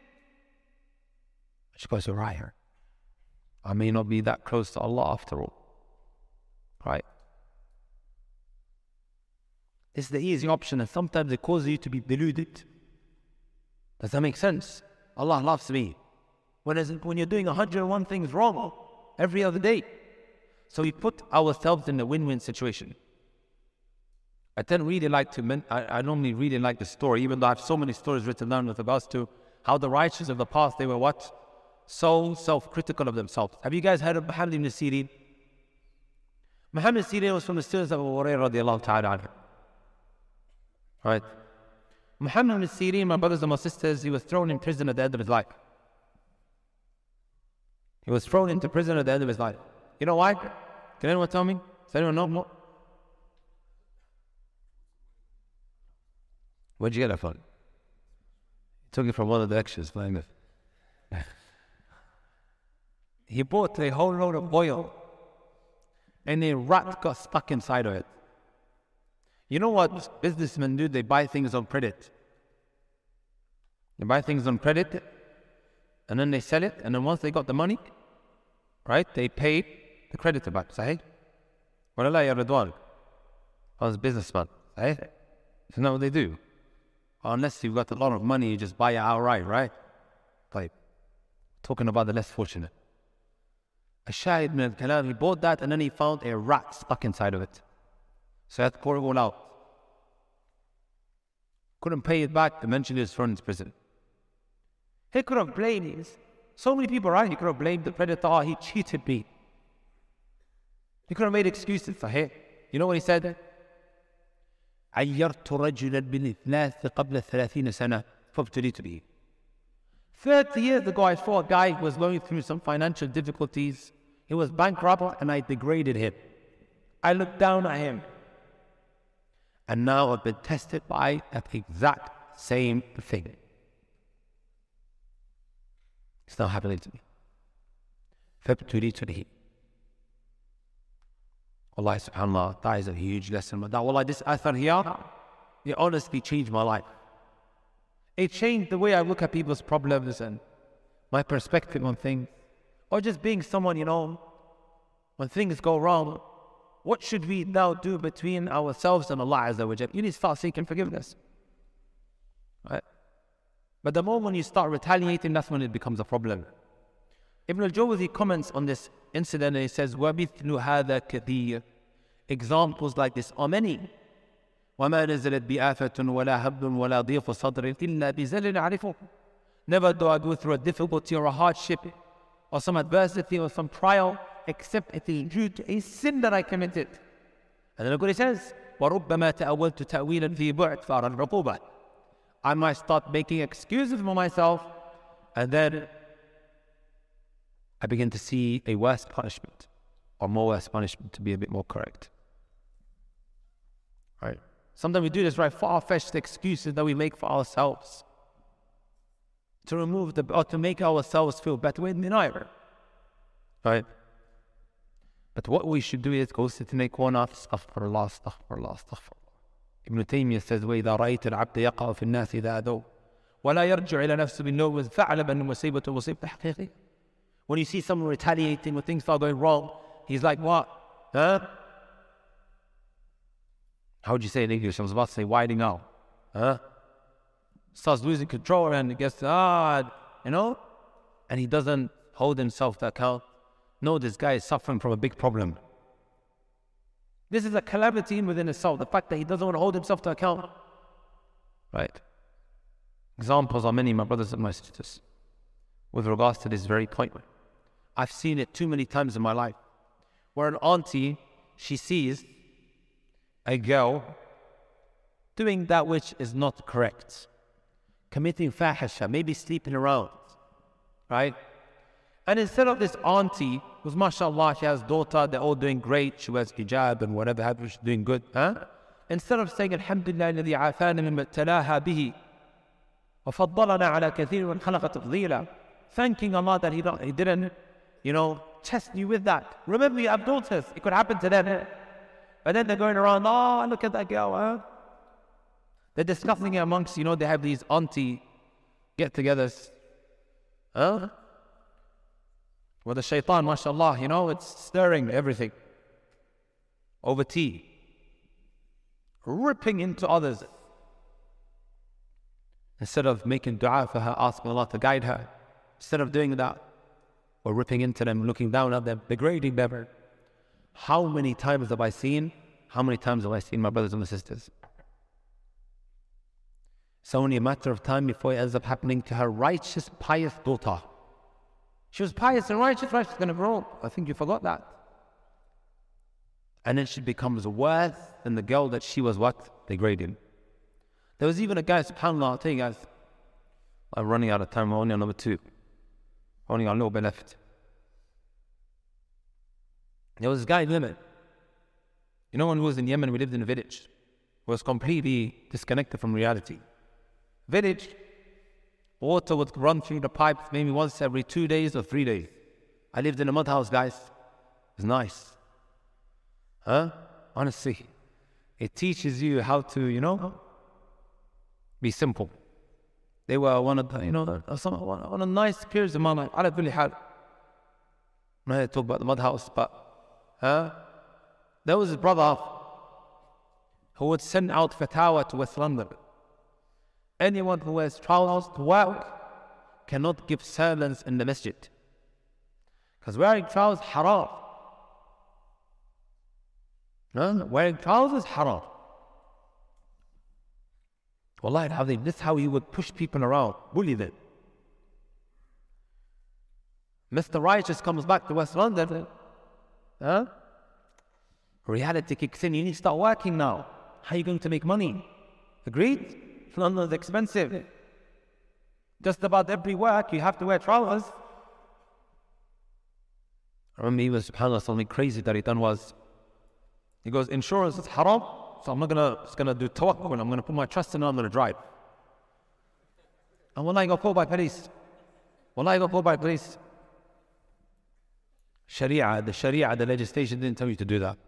She goes, you're right here. I may not be that close to Allah after all. Right. This is the easy option, and sometimes it causes you to be deluded. Does that make sense? Allah loves me. Whereas when you're doing one hundred and one things wrong every other day. So we put ourselves in a win-win situation. I don't really like to, men- I, I normally really like the story, even though I have so many stories written down with regards to how the righteous of the past, they were what? So self-critical of themselves. Have you guys heard of Muhammad ibn Sirin? Muhammad ibn Sirin was from the students of Abu Hurairah radiallahu ta'ala anhu. Right? Muhammad ibn Sirin, my brothers and my sisters, he was thrown in prison at the end of his life. He was thrown into prison at the end of his life. You know why? Can anyone tell me? Does anyone know more? Where'd you get that from? You took it from one of the lectures, playing this. He bought a whole load of oil, and a rat got stuck inside of it. You know what businessmen do? They buy things on credit. They buy things on credit, and then they sell it, and then once they got the money, right, they pay the creditor back. Sahih? Wallah ya Ridwan. I was a businessman. Sahih? Isn't that what they do? Unless you've got a lot of money, you just buy it outright, right? Like, talking about the less fortunate. Ash-Shahid min al-Kalam, he bought that, and then he found a rat stuck inside of it. So he had to pour it all out. Couldn't pay it back, eventually he was thrown into prison. He could have blamed so many people, right? He could have blamed the predator. Oh, he cheated me. He could have made excuses for him. You know what he said? عيرت رجلا بالإثلاث قبل ثلاثين سنة فابتليت به. Thirty years ago, I saw a guy who was going through some financial difficulties. He was bankrupt, and I degraded him. I looked down at him. And now I've been tested by that exact same thing. It's now happening to me. فابتليت به. Wallahi, subhanAllah, that is a huge lesson. But that, wallahi, this athar here, it honestly changed my life. It changed the way I look at people's problems and my perspective on things. Or just being someone, you know, when things go wrong, what should we now do between ourselves and Allah Azza wa Jal? You need to start seeking forgiveness. Right? But the moment you start retaliating, that's when it becomes a problem. Ibn al-Jawzi comments on this incident and he says, وَمِثْلُ هَذَا كَثِيرٌ. Examples like this are many. وَمَا نَزَلَتْ بِآفَةٌ وَلَا هَبْدٌ وَلَا ضِيفُ صَدْرٍ إِلَّا بِزَلٍ عَرِفُهُ. Never do I go through a difficulty or a hardship or some adversity or some trial except it is due to a sin that I committed. And then look what he says, وَرُبَّمَا تَأَوَّلْتُ تَأْوِيلًا فِي بُعْدٍ فَأَرَى الْعُقُوبَةِ. I might start making excuses for myself, and then I begin to see a worse punishment, or more worse punishment, to be a bit more correct. Sometimes we do this right, far-fetched excuses that we make for ourselves to remove the, or to make ourselves feel better. We're in denial, right? But what we should do is go sit in a corner, astaghfirullah, astaghfirullah, astaghfirullah. Ibn Taymiyyah says, وَإِذَا رَأَيْتَ الْعَبْدَ يَقَعُ فِي النَّاسِ إِذَا أَذَوْا وَلَا يَرْجِعُ إِلَى نَفْسِهِ بِالنَّوْمِ فَاعْلَمْ أَنَّ مُصِيبَةَ مُصِيبَةٌ حَقِيقِيَّةٌ. When you see someone retaliating, when things start going wrong, he's like, what? Huh? How would you say in English? I was about to say, widening out. Huh? Starts losing control and it gets, ah, you know? And he doesn't hold himself to account. No, this guy is suffering from a big problem. This is a calamity within himself. The fact that he doesn't want to hold himself to account. Right? Examples are many, my brothers and my sisters, with regards to this very point. I've seen it too many times in my life, where an auntie, she sees a girl doing that which is not correct, committing fahisha, maybe sleeping around, right? And instead of this auntie, who's mashallah, she has daughter, they're all doing great, she wears hijab and whatever, she's doing good, huh? Instead of saying, Alhamdulillah, الذي عافانا مما ابتلاها به وفضلنا على كثير من خلق تفضيلا, thanking Allah that he, don't, he didn't, you know, test you with that. Remember, you have daughters, it could happen to them. But then they're going around, oh, look at that girl, huh? They're discussing it amongst, you know, they have these auntie get-togethers. Huh? Well, the shaitan, mashallah, you know, it's stirring everything over tea, ripping into others. Instead of making dua for her, asking Allah to guide her, instead of doing that, we're ripping into them, looking down at them, degrading them. How many times have I seen, how many times have I seen my brothers and my sisters? It's only a matter of time before it ends up happening to her righteous, pious daughter. She was pious and righteous, right? She's going to grow up. I think you forgot that. And then she becomes worse than the girl that she was what? Degrading. There was even a guy, subhanAllah, I'll tell you guys, I'm running out of time, we're only on number two. Only a little bit left. There was this guy in Yemen. You know, when we was in Yemen, we lived in a village. It was completely disconnected from reality. Village, water would run through the pipes maybe once every two days or three days. I lived in a mud house, guys. It was nice. Huh? Honestly, it teaches you how to, you know, be simple. They were one of the, you know, some, one, one of the nice periods of my life. I really had. I'm not here to talk about the mud house, but huh? There was a brother who would send out fatwa to West London. Anyone who wears trousers to work cannot give sermons in the masjid, because wearing trousers haram. No, wearing trousers haram. Wallahi al-Azim, this is how he would push people around, bully them. Mister Righteous comes back to West London. Huh? Reality kicks in. You need to start working now. How are you going to make money? Agreed? London is expensive. Just about every work, you have to wear trousers. I remember he was, subhanAllah, something crazy that he done was, he goes, insurance is haram, so I'm not gonna, just gonna do tawakkul, I'm gonna put my trust in it, I'm gonna drive. And wallahi, I got called by police. Wallahi, I got called by police. Sharia, the Sharia, the legislation didn't tell you to do that.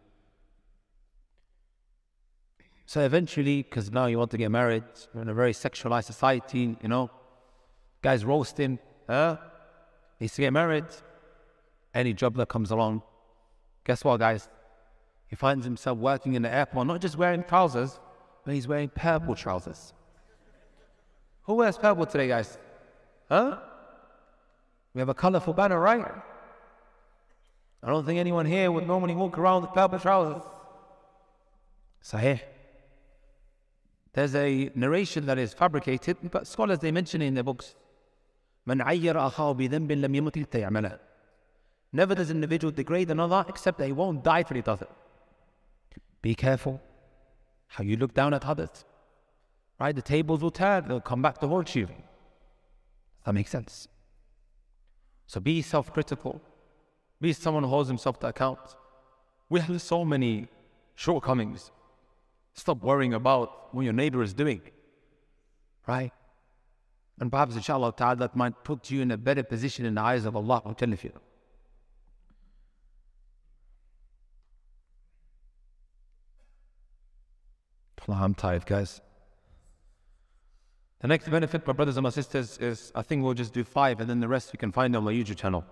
So eventually, because now you want to get married, you're in a very sexualized society, you know, guys roasting, huh? He needs to get married. Any job that comes along, guess what, guys? He finds himself working in the airport, not just wearing trousers, but he's wearing purple trousers. Who wears purple today, guys? Huh? We have a colorful banner, right? I don't think anyone here would normally walk around with purple trousers. Sahih. There's a narration that is fabricated, but scholars, they mention it in their books. مَنْ عَيَّرَ أَخَاهُ بِذَنْبٍ لَمْ يَمُتْ حَتَّى يَعْمَلَهُ. Never does an individual degrade another except that he won't die till he does it. Be careful how you look down at others. Right? The tables will turn, they'll come back to haunt you. Does that make sense? So be self-critical. Be someone who holds himself to account. We have so many shortcomings. Stop worrying about what your neighbor is doing. Right? And perhaps inshallah ta'ala that might put you in a better position in the eyes of Allah. I'll tell you. I'm tired, guys. The next benefit, my brothers and my sisters, is I think we'll just do five and then the rest you can find on my YouTube channel.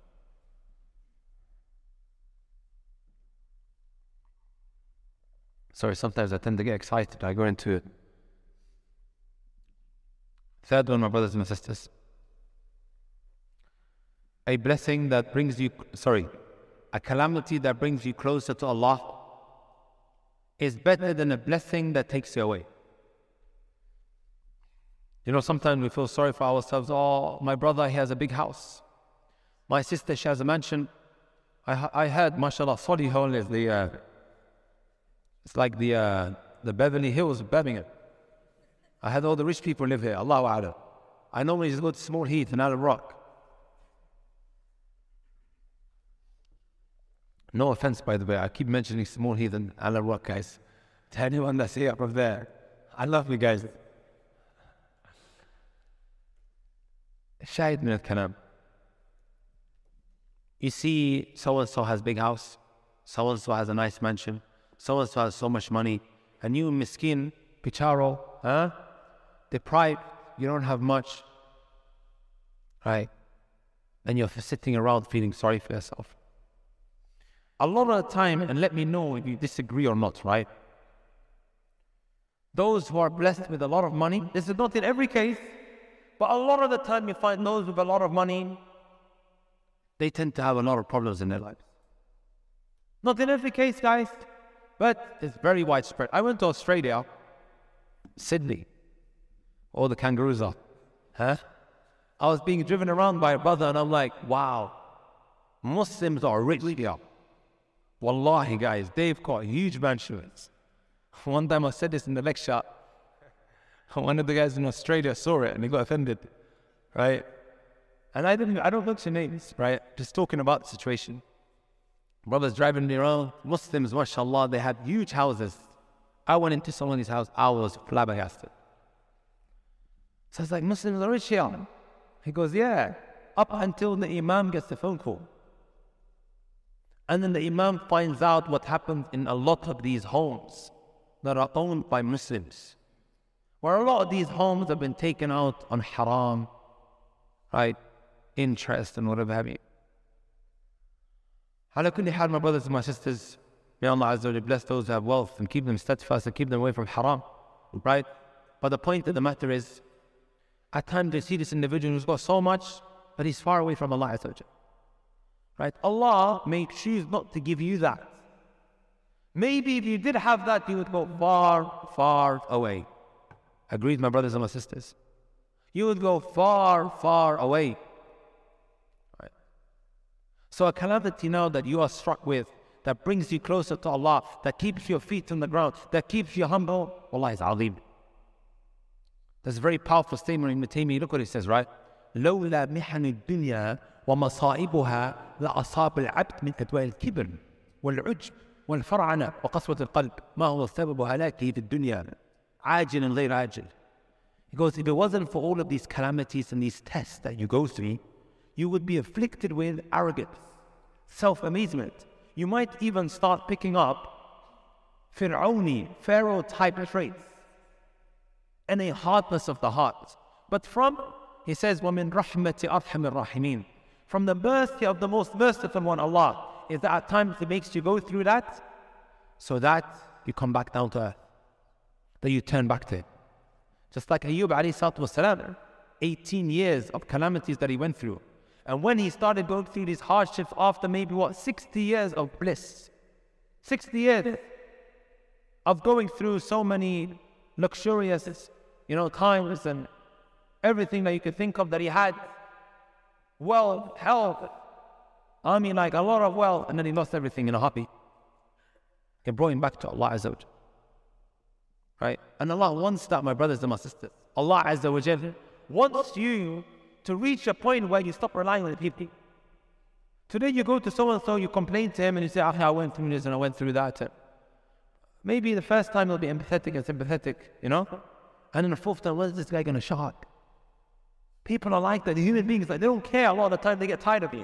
Sorry, sometimes I tend to get excited. I go into it. Third one, my brothers and my sisters. A blessing that brings you, sorry, a calamity that brings you closer to Allah is better than a blessing that takes you away. You know, sometimes we feel sorry for ourselves. Oh, my brother, he has a big house. My sister, she has a mansion. I I heard, mashallah, Solihull is the, uh, it's like the uh, the Beverly Hills of Birmingham. I had all the rich people live here, Allahu A'lam. I normally just go to Small Heath and Arab Rock. No offense, by the way, I keep mentioning Small Heath and Arab Rock, guys. To anyone that's here from there, I love you guys. Shahid min al-kalam. You see, so-and-so has a big house, so-and-so has a nice mansion, so-and-so has so much money, and you, miskin, picharo, huh? Deprived, you don't have much, right? And you're sitting around feeling sorry for yourself. A lot of the time, and let me know if you disagree or not, right? Those who are blessed with a lot of money, this is not in every case, but a lot of the time you find those with a lot of money, they tend to have a lot of problems in their lives. Not in every case, guys, but it's very widespread. I went to Australia, Sydney, all the kangaroos are, huh? I was being driven around by a brother and I'm like, wow, Muslims are rich here. Wallahi, guys, they've got huge mansions. One time I said this in the lecture, one of the guys in Australia saw it and he got offended, right? And I didn't, I don't mention names, right? Just talking about the situation. Brothers driving me around, Muslims, mashallah, they had huge houses. I went into someone's house, I was flabbergasted. So I was like, Muslims are rich here. He goes, yeah, up until the Imam gets the phone call. And then the Imam finds out what happens in a lot of these homes that are owned by Muslims, where a lot of these homes have been taken out on haram, right? Interest and whatever have you. Ala kulli hal, my brothers and my sisters, may Allah Azza wa Jalla bless those who have wealth and keep them steadfast and keep them away from haram, right? But the point of the matter is, at times they see this individual who's got so much, but he's far away from Allah Azza wa Jalla. Right? Allah may choose not to give you that. Maybe if you did have that, you would go far, far away. Agreed, my brothers and my sisters? You would go far, far away. Right? So a calamity now that you are struck with, that brings you closer to Allah, that keeps your feet on the ground, that keeps you humble, Wallah is azim. That's a very powerful statement in Ibn Taymiyyah. Look what it says, right? لولا محن الدنيا ومصائبها لأصاب العبد من أدواء الكبر والعجب والفرعنة وقسوة القلب ما هو سبب هلاكه في الدنيا عاجل غير عاجل. He goes, if it wasn't for all of these calamities and these tests that you go through, you would be afflicted with arrogance, self-amazement. You might even start picking up Fir'auni, Pharaoh type traits and a hardness of the heart. But from, he says, وَمِن رَحْمَةِ أَرْحَمِ الرَّاحِمِينَ, from the mercy of the most merciful one, Allah, is that at times it makes you go through that so that you come back down to earth, that you turn back to it. Just like Ayyub alayhi salatu wasalam, eighteen years of calamities that he went through. And when he started going through these hardships after maybe what, sixty years of bliss, sixty years of going through so many luxurious, you know, times and everything that you could think of that he had, wealth, health, I mean like a lot of wealth, and then he lost everything in a heartbeat. It brought him back to Allah Azza wa Jalla. Right? And Allah wants that, my brothers and my sisters. Allah Azza wa Jalla wants you to reach a point where you stop relying on people. Today you go to so-and-so, you complain to him and you say, ah, I went through this and I went through that. Maybe the first time he'll be empathetic and sympathetic, you know? And then the fourth time, what is this guy going to shock? People are like that. The human beings, like, they don't care. A lot of the time, they get tired of you.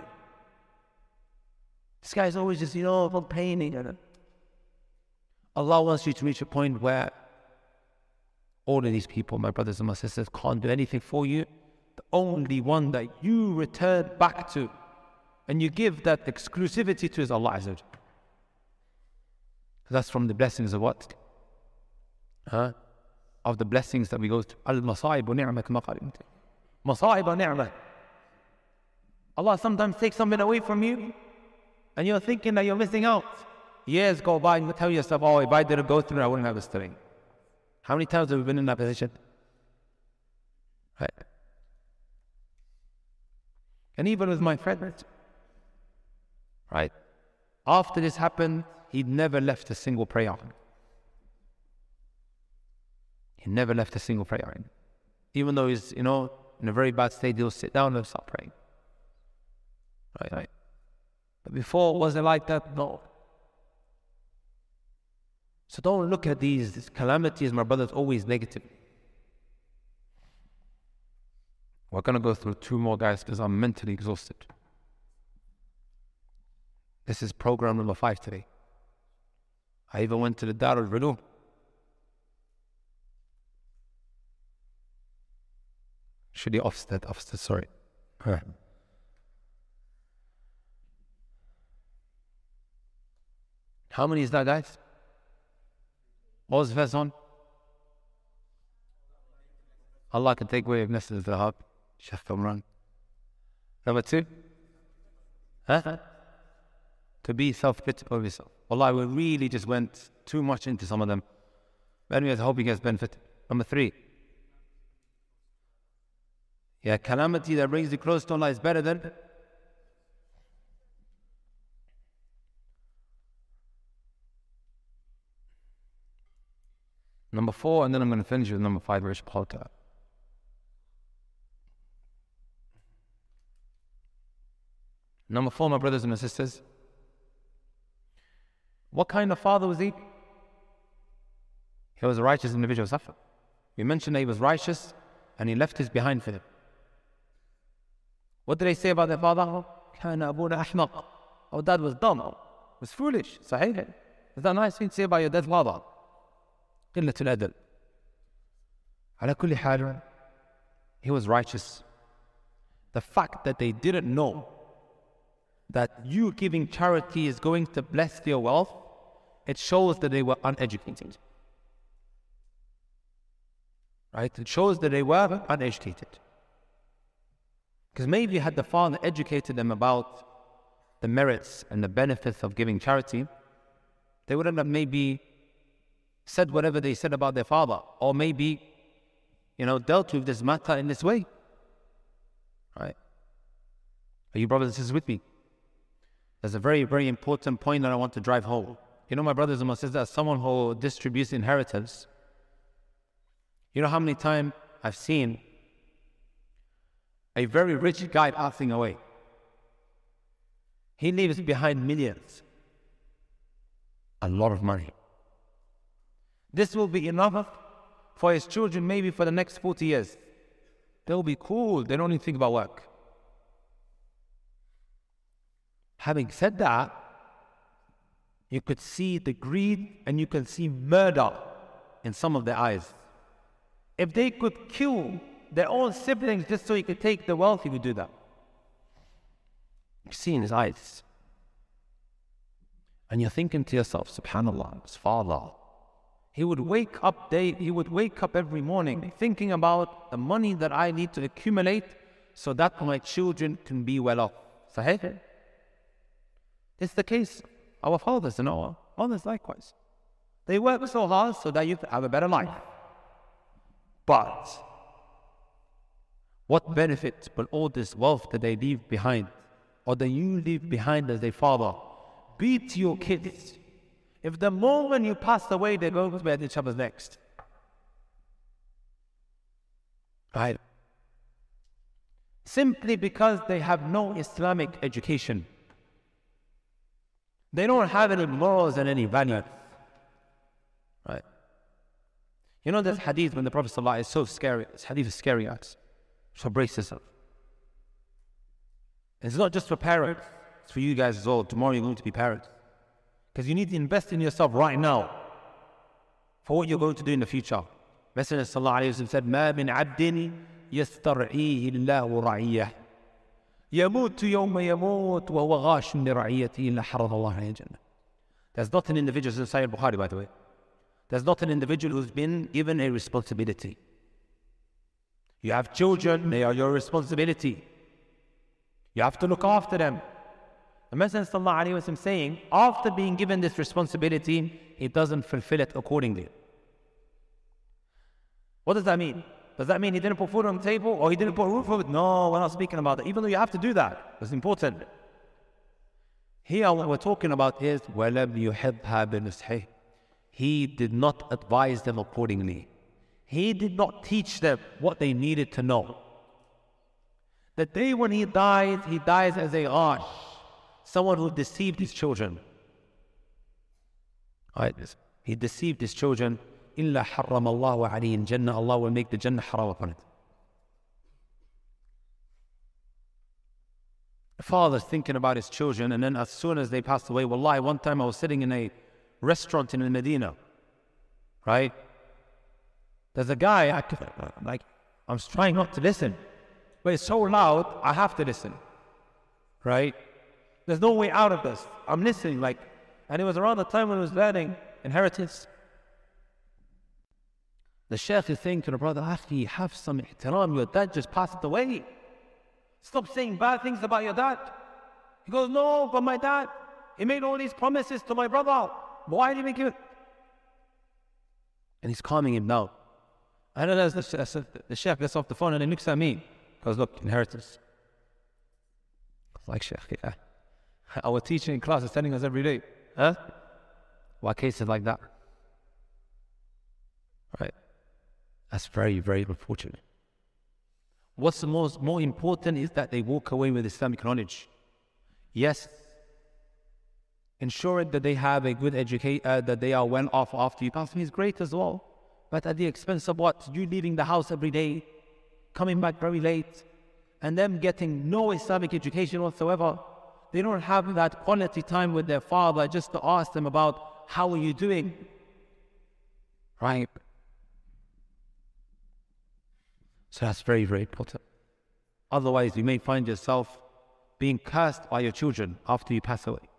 This guy's always just, you know, complaining. And Allah wants you to reach a point where all of these people, my brothers and my sisters, can't do anything for you. The only one that you return back to and you give that exclusivity to is Allah Azza wa Jalla. That's from the blessings of what? Huh? Of the blessings that we go to. Al-masa'ib wa ni'mat maqarim. Masa'ib wa ni'mat. Allah sometimes takes something away from you and you're thinking that you're missing out. Years go by and you tell yourself, oh, if I didn't go through it, I wouldn't have this today. How many times have we been in that position? Right. And even with my friend, right? After this happened, he never left a single prayer. He never left a single prayer. Even though he's, you know, in a very bad state, he'll sit down and start praying. Right, right. But before, was it like that? No. So don't look at these, these calamities, my brothers, always negative. We're going to go through two more, guys, because I'm mentally exhausted. This is program number five today. I even went to the Dar al-Ulum. Should be Ofsted, Ofsted, sorry. Huh. How many is that, guys? What was the first one? Allah can take away Ibn al-Dhahab, Shaykh Kamran. Number two? Huh? To be self-critical of yourself. Allah, we really just went too much into some of them. But anyways, I hope you guys benefit. Number three. Yeah, calamity that brings you close to Allah is better than number four, and then I'm going to finish with number five, Rish Pota. Number four, my brothers and my sisters. What kind of father was he? He was a righteous individual. We mentioned that he was righteous and he left his behind for them. What did they say about their father? كان أبونا أحمق. Our dad was dumb, was foolish. Sahih. Is that a nice thing to say about your dead father? قلة الأدب. على كل حال, he was righteous. The fact that they didn't know that you giving charity is going to bless your wealth, it shows that they were uneducated. Right? It shows that they were uneducated. Because maybe had the father educated them about the merits and the benefits of giving charity, they wouldn't have maybe said whatever they said about their father, or maybe, you know, dealt with this matter in this way. Right? Are you brothers and sisters with me? There's a very, very important point that I want to drive home. You know, my brothers and my sisters, as someone who distributes inheritance, you know how many times I've seen a very rich guy passing away. He leaves behind millions. A lot of money. This will be enough for his children maybe for the next forty years. They'll be cool. They don't need to think about work. Having said that, you could see the greed and you can see murder in some of their eyes. If they could kill their own siblings just so he could take the wealth, he would do that. You see in his eyes. And you're thinking to yourself, subhanallah, his father. He would wake up day, he would wake up every morning thinking about the money that I need to accumulate so that my children can be well off. Sahih? It's the case. Our fathers and our mothers likewise. They work so hard so that you can have a better life. But what benefit will all this wealth that they leave behind, or that you leave behind as a father, be to your kids, if the moment you pass away, they go to bed each other's next? Right? Simply because they have no Islamic education. They don't have any morals and any values. You know this hadith when the Prophet ﷺ is so scary. This hadith is scary, guys. So brace yourself. It's not just for parents. It's for you guys as well. Tomorrow you're going to be parents. Because you need to invest in yourself right now for what you're going to do in the future. Messenger sallallahu alayhi wa sallam said, مَا مِنْ عَبْدٍ يَسْتَرْعِيهِ اللَّهُ رَعِيَّهِ يَمُوتُ يَوْمَ يَمُوتُ وَهُوَ غَاشٌ لِرَعِيَّتِهِ إِلَّا حَرَّضَ اللَّهُ عَلَيْهِ الْجَنَّةِ. There's not an individual, this is Sahih Bukhari by the way. There's not an individual who's been given a responsibility. You have children, they are your responsibility. You have to look after them. The Messenger sallallahu alayhi wa sallam saying, after being given this responsibility, he doesn't fulfill it accordingly. What does that mean? Does that mean he didn't put food on the table or he didn't put a roof over it? No, we're not speaking about that. Even though you have to do that, it's important. Here what we're talking about is وَلَمْ يُحِبْهَا بِنُصْحِهِ. He did not advise them accordingly. He did not teach them what they needed to know. The day when he dies, he dies as a ghash, someone who deceived his children. Right. He deceived his children. إِلَّا حَرَّمَ اللَّهُ عَلَيْهِ الْجَنَّةِ. Allah will make the Jannah haram upon it. The father's thinking about his children, and then as soon as they passed away, wallahi, one time I was sitting in a restaurant in Medina, right? There's a guy, I could, like, I'm trying not to listen, but it's so loud, I have to listen, right? There's no way out of this. I'm listening, like, and it was around the time when I was learning inheritance. The sheikh is saying to the brother, Akhi, have some ihtiram, your dad just passed away. Stop saying bad things about your dad. He goes, no, but my dad, he made all these promises to my brother. Why did he make it? And he's calming him down. I don't know, the, the sheikh gets off the phone and he looks at me. He goes, look, inheritance. I was like, sheikh, yeah. Our teacher in class is telling us every day. Huh? Why cases like that? Right? That's very, very unfortunate. What's the most more important is that they walk away with Islamic knowledge. Yes, ensuring that they have a good education, uh, that they are well off after you pass is great as well. But at the expense of what? You leaving the house every day, coming back very late, and them getting no Islamic education whatsoever. They don't have that quality time with their father just to ask them about how are you doing, right? So that's very, very important. Otherwise, you may find yourself being cursed by your children after you pass away.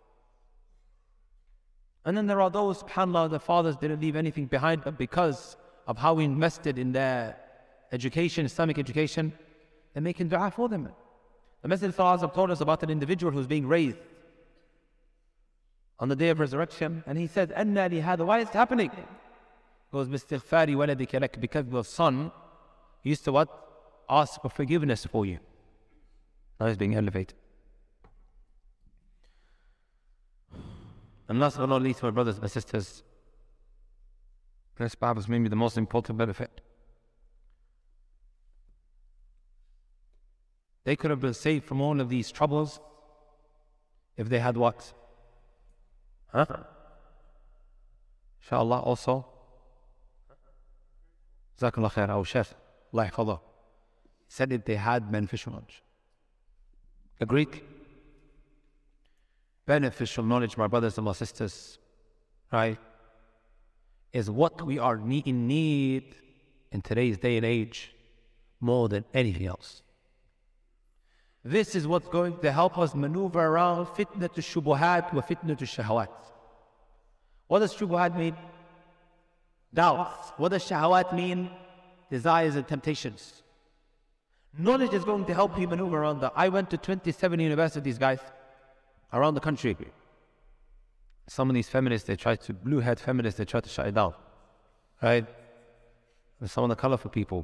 And then there are those, subhanAllah, the fathers didn't leave anything behind, but because of how we invested in their education, Islamic education, they're making dua for them. The Messenger of Allah told us about an individual who's being raised on the day of resurrection, and he said, Anna li hada, why is it happening? He goes, Bistighfari waladika lak, because your son used to what? Ask for forgiveness for you. Now he's being elevated. And last but not least, my brothers and sisters, this perhaps maybe the most important benefit. They could have been saved from all of these troubles if they had what? Huh? Inshallah also. Jazakallah khair, our Shaykh, Allah yahfadhah, said if they had beneficial knowledge. Agreed? Beneficial knowledge, my brothers and my sisters, right, is what we are in need in today's day and age more than anything else. This is what's going to help us maneuver around fitna to shubuhat wa fitna to shahawat. What does shubuhat mean? Doubts. What does shahawat mean? Desires and temptations. Knowledge is going to help you maneuver around that. I went to twenty-seven universities, guys, around the country. Some of these feminists, they try to, blue-head feminists, they try to shut it down. Right? And some of the colorful people,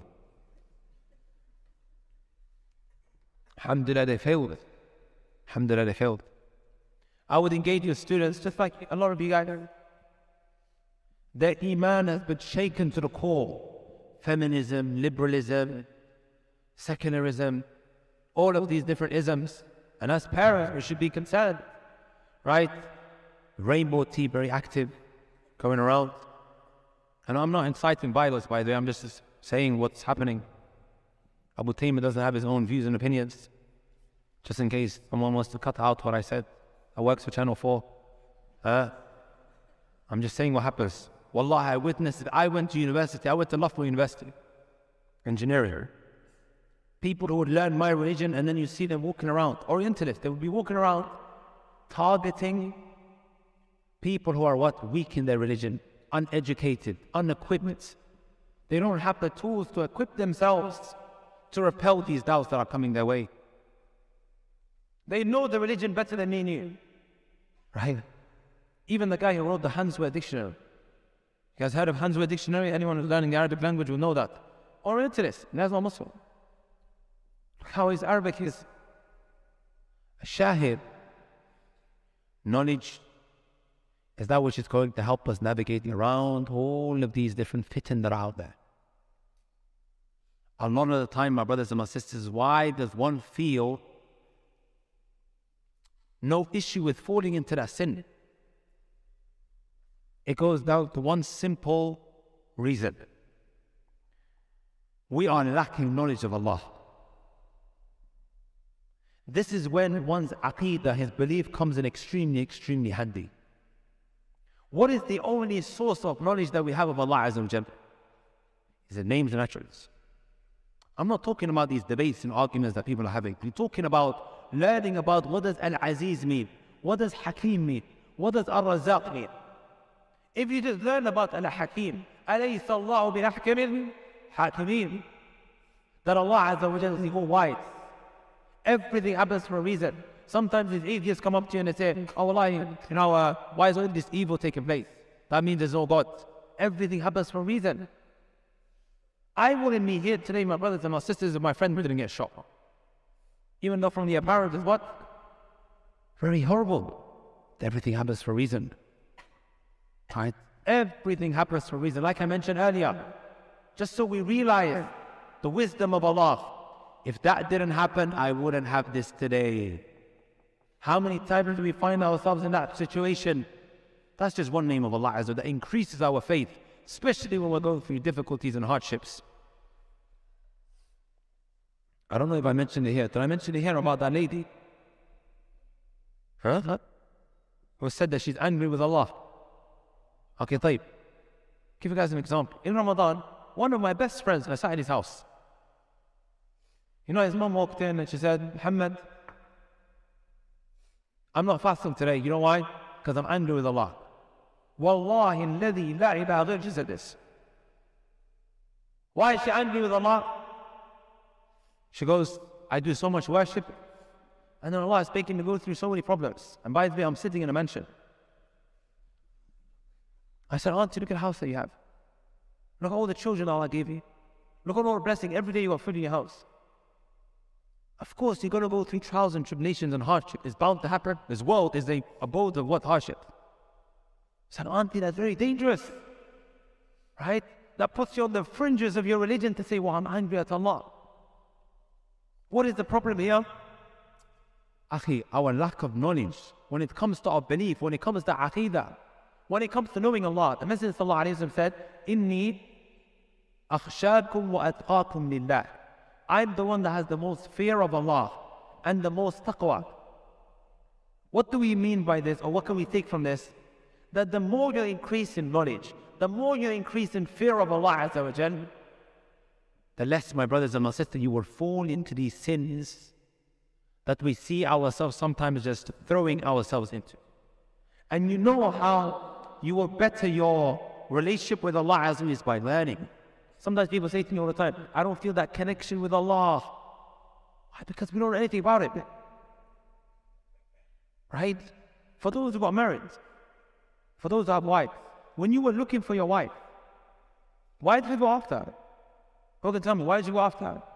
alhamdulillah, they failed. Alhamdulillah, they failed. I would engage with students, just like a lot of you guys are. Their iman has been shaken to the core. Feminism, liberalism, secularism, all of these different isms. And as parents, we should be concerned, right? Rainbow tea, very active, going around. And I'm not inciting violence, by the way, I'm just saying what's happening. Abu Taymiyyah doesn't have his own views and opinions. Just in case someone wants to cut out what I said. I work for Channel four. Uh, I'm just saying what happens. Wallahi, I witnessed it. I went to university. I went to Loughborough University. Engineering. People who would learn my religion, and then you see them walking around. Orientalists, they would be walking around targeting people who are what? Weak in their religion. Uneducated, unequipped. They don't have the tools to equip themselves to repel these doubts that are coming their way. They know the religion better than me and you. Right? Even the guy who wrote the Hansware Dictionary. You guys heard of Hansware Dictionary? Anyone who's learning the Arabic language will know that. Orientalist, and that's not Muslim. Look how his Arabic is. A shahid. Knowledge is that which is going to help us navigating around all of these different fitan that are out there. A lot of the time, my brothers and my sisters, why does one feel no issue with falling into that sin? It goes down to one simple reason. We are lacking knowledge of Allah. This is when one's aqeedah, his belief, comes in extremely, extremely handy. What is the only source of knowledge that we have of Allah Azza wa Jalla? Is it names and attributes? I'm not talking about these debates and arguments that people are having. I'm talking about learning about what does Al-Aziz mean? What does Hakim mean? What does Ar-Razaq mean? If you just learn about Al-Hakim, أَلَيْسَ اللَّهُ بِأَحْكَمِ الْحَاكِمِينَ, that Allah Azza wa Jalla is all wise. Everything happens for a reason. Sometimes these atheists come up to you and they say, oh Allah, you know, uh, why is all this evil taking place? That means there's no God. Everything happens for a reason. I wouldn't be here today, my brothers and my sisters, if my friend didn't get shot. Even though from the apparent is what? Very horrible. Everything happens for a reason. Right? Everything happens for a reason. Like I mentioned earlier, just so we realize the wisdom of Allah. If that didn't happen, I wouldn't have this today. How many times do we find ourselves in that situation? That's just one name of Allah Azza, that increases our faith, especially when we're going through difficulties and hardships. I don't know if I mentioned it here. Did I mention it here about that lady? Huh? Who said that she's angry with Allah. Okay, طيب. Give you guys an example. In Ramadan, one of my best friends, I sat in his house. You know, his mom walked in and she said, Muhammad, I'm not fasting today. You know why? Because I'm angry with Allah. Wallahi alladhi la ilaha ghayr, she said this. Why is she angry with Allah? She goes, I do so much worship, and then Allah is making me go through so many problems. And by the way, I'm sitting in a mansion. I said, Auntie, look at the house that you have. Look at all the children Allah gave you. Look at all the blessing. Every day you got food in your house. Of course, you're going to go through trials and tribulations and hardship. It's bound to happen. This world is the abode of what? Hardship. I said, Auntie, that's very dangerous. Right? That puts you on the fringes of your religion to say, well, I'm angry at Allah. What is the problem here? Akhi, our lack of knowledge. When it comes to our belief, when it comes to aqeedah, when it comes to knowing Allah, the Messenger sallallahu alayhi wa sallam said, Inni akhshakum wa atqakum lillah. I'm the one that has the most fear of Allah and the most taqwa. What do we mean by this, or what can we take from this? That the more you increase in knowledge, the more you increase in fear of Allah Azza wa Jal, the less, my brothers and my sisters, you will fall into these sins that we see ourselves sometimes just throwing ourselves into. And you know how you will better your relationship with Allah Azza wa Jal is by learning. Sometimes people say to me all the time, I don't feel that connection with Allah. Why? Because we don't know anything about it. Right? For those who got married, for those who have wives, when you were looking for your wife, why did you go after her? Who can tell me, why did you go after her?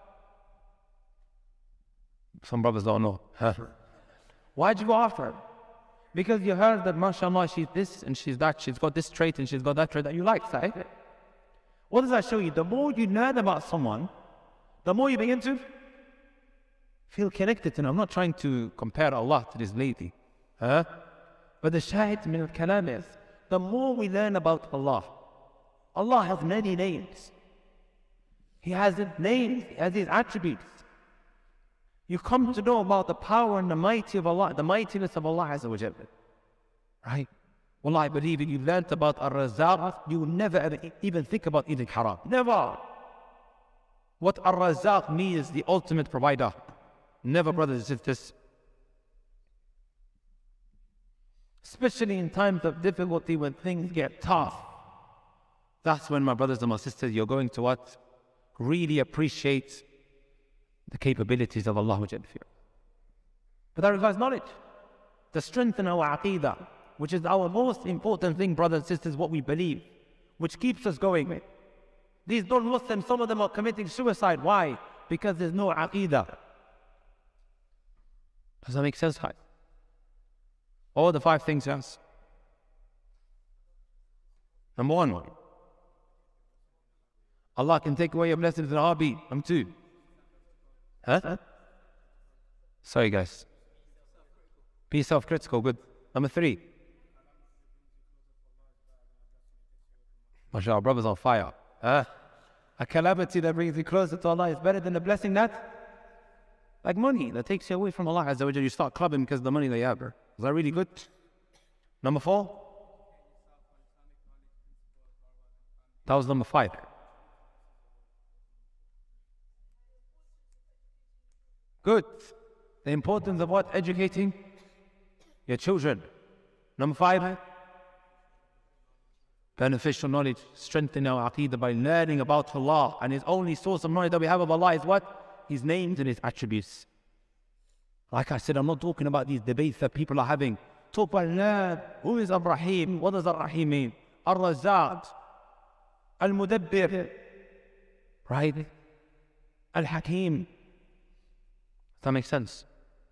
Some brothers don't know. Why did you go after her? Because you heard that, mashallah, she's this and she's that, she's got this trait and she's got that trait that you like, right? What does that show you? The more you learn about someone, the more you begin to feel connected to him. I'm not trying to compare Allah to this lady. Huh? But the shahid min al-kalam is, the more we learn about Allah, Allah has many names. He has His names, He has His attributes. You come to know about the power and the mighty of Allah, the mightiness of Allah Azza wa Jalla. Right? Wallah, I believe if you learnt about Ar-Razzaq, you will never ever even think about eating haram. Never! What Ar-Razzaq means is the ultimate provider. Never, brothers and sisters. Especially in times of difficulty when things get tough. That's when, my brothers and my sisters, you're going to what? Really appreciate the capabilities of Allah. But that requires knowledge. To strengthen our aqeedah, which is our most important thing, brothers and sisters, what we believe, which keeps us going. These non-Muslims, some of them are committing suicide. Why? Because there's no aqeedah. Does that make sense? All the five things, yes. Number one, Allah can take away your blessings in a heartbeat. Number two, huh? Sorry guys. Be self-critical, good. Number three, MashaAllah, brothers on fire. Huh? A calamity that brings you closer to Allah is better than a blessing that, like money, that takes you away from Allah Azza wa Jalla. You start clubbing because of the money that you have. Is that really good? Number four, that was number five. Good. The importance of what? Educating your children. Number five, beneficial knowledge. Strengthen our aqeedah by learning about Allah. And His only source of knowledge that we have of Allah is what? His names and His attributes. Like I said, I'm not talking about these debates that people are having. Talk about learn. Who is Ar-Rahim? What does Ar-Rahim mean? Ar-Razzaq. Al-Mudabbir. Right? Al-Hakim. Does that make sense?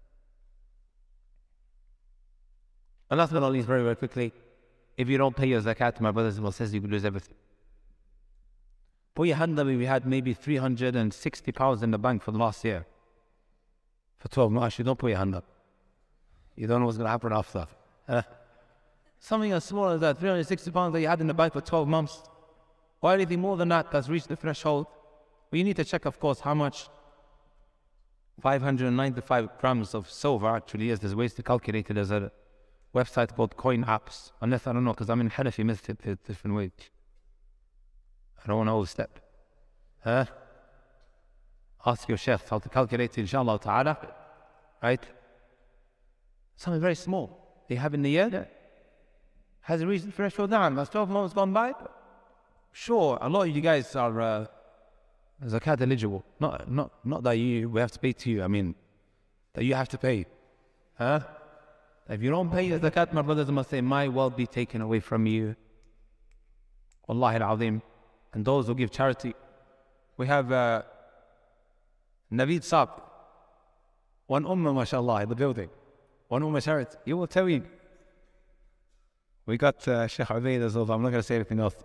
And last but not least, very, very quickly, if you don't pay your zakat, my brothers and sisters, you can lose everything. Put your hand up if you had maybe three hundred sixty pounds in the bank for the last year. For twelve months, actually, don't put your hand up. You don't know what's going to happen after. Uh, something as small as that, three hundred sixty pounds that you had in the bank for twelve months, or anything more than that that's reached the threshold. Well, you need to check, of course, how much five hundred ninety-five grams of silver actually is. There's ways to calculate it. There's a website called Coin Apps. Unless, I don't know, because I'm in Hanafi Masjid, there's different ways. I don't want to overstep. Huh? Ask your sheikh how to calculate it, inshallah ta'ala. Right? Something very small. They have in the year. Has it reached the threshold down? Has twelve months gone by? Sure, a lot of you guys are uh, zakat eligible. Not, not, not that you we have to pay to you. I mean, that you have to pay. Huh? If you don't pay your zakat, my brothers must say, my wealth be taken away from you. Wallahi al-azim. And those who give charity. We have uh, Naveed Saab. One ummah, mashallah, in the building. One ummah charity. He will tell you. We got uh, Sheikh Ubaid as well. I'm not going to say anything else.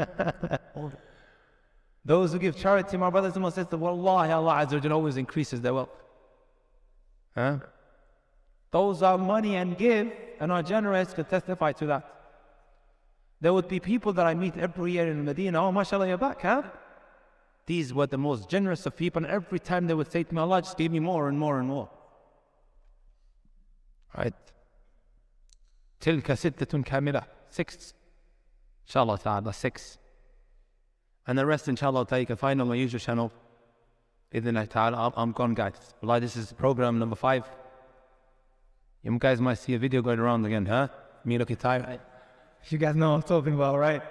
Those who give charity, my brothers and my sisters, wallahi, Allah Azza wa Jalla always increases their wealth. Huh? Those are money and give and are generous can testify to that. There would be people that I meet every year in Medina, oh mashallah, you're back, huh? These were the most generous of people, and every time they would say to me, Allah, just give me more and more and more. Right? Tilka sittatun kamila. Six. Inshallah ta'ala, six. And the rest, inshallah ta'ala, you can find on my usual channel. Idhna ta'ala, I'm gone, guys. Allah, this is program number five. You guys might see a video going around again, huh? Me looking tired. You guys know what I'm talking about, right?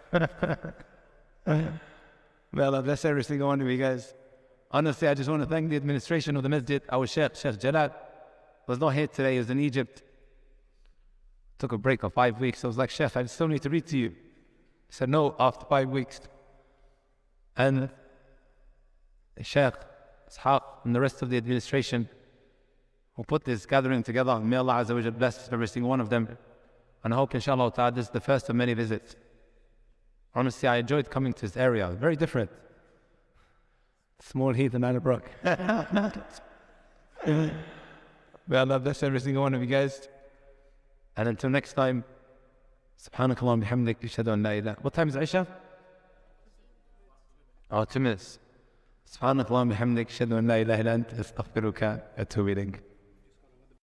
Well, bless every single one of you guys. Honestly, I just want to thank the administration of the masjid. Our Sheikh, Sheikh Jalal, was not here today. He was in Egypt. Took a break of five weeks. I was like, Sheikh, I still need to read to you. He said, no, after five weeks. And Sheikh, Ishaq, and the rest of the administration who put this gathering together, may Allah Azza wa Jalla bless every single one of them. And I hope, inshallah ta'ala, this is the first of many visits. Honestly, I enjoyed coming to this area. Very different. Small heath in Annabrook. May Allah bless every single one of you guys. And until next time, Subhanakallah bihamdik, ashhadu an la ilaha. What time is Isha? or to miss. سبحانك اللهم وبحمدك أشهد أن لا إله إلا أنت أستغفرك وأتوب إليك.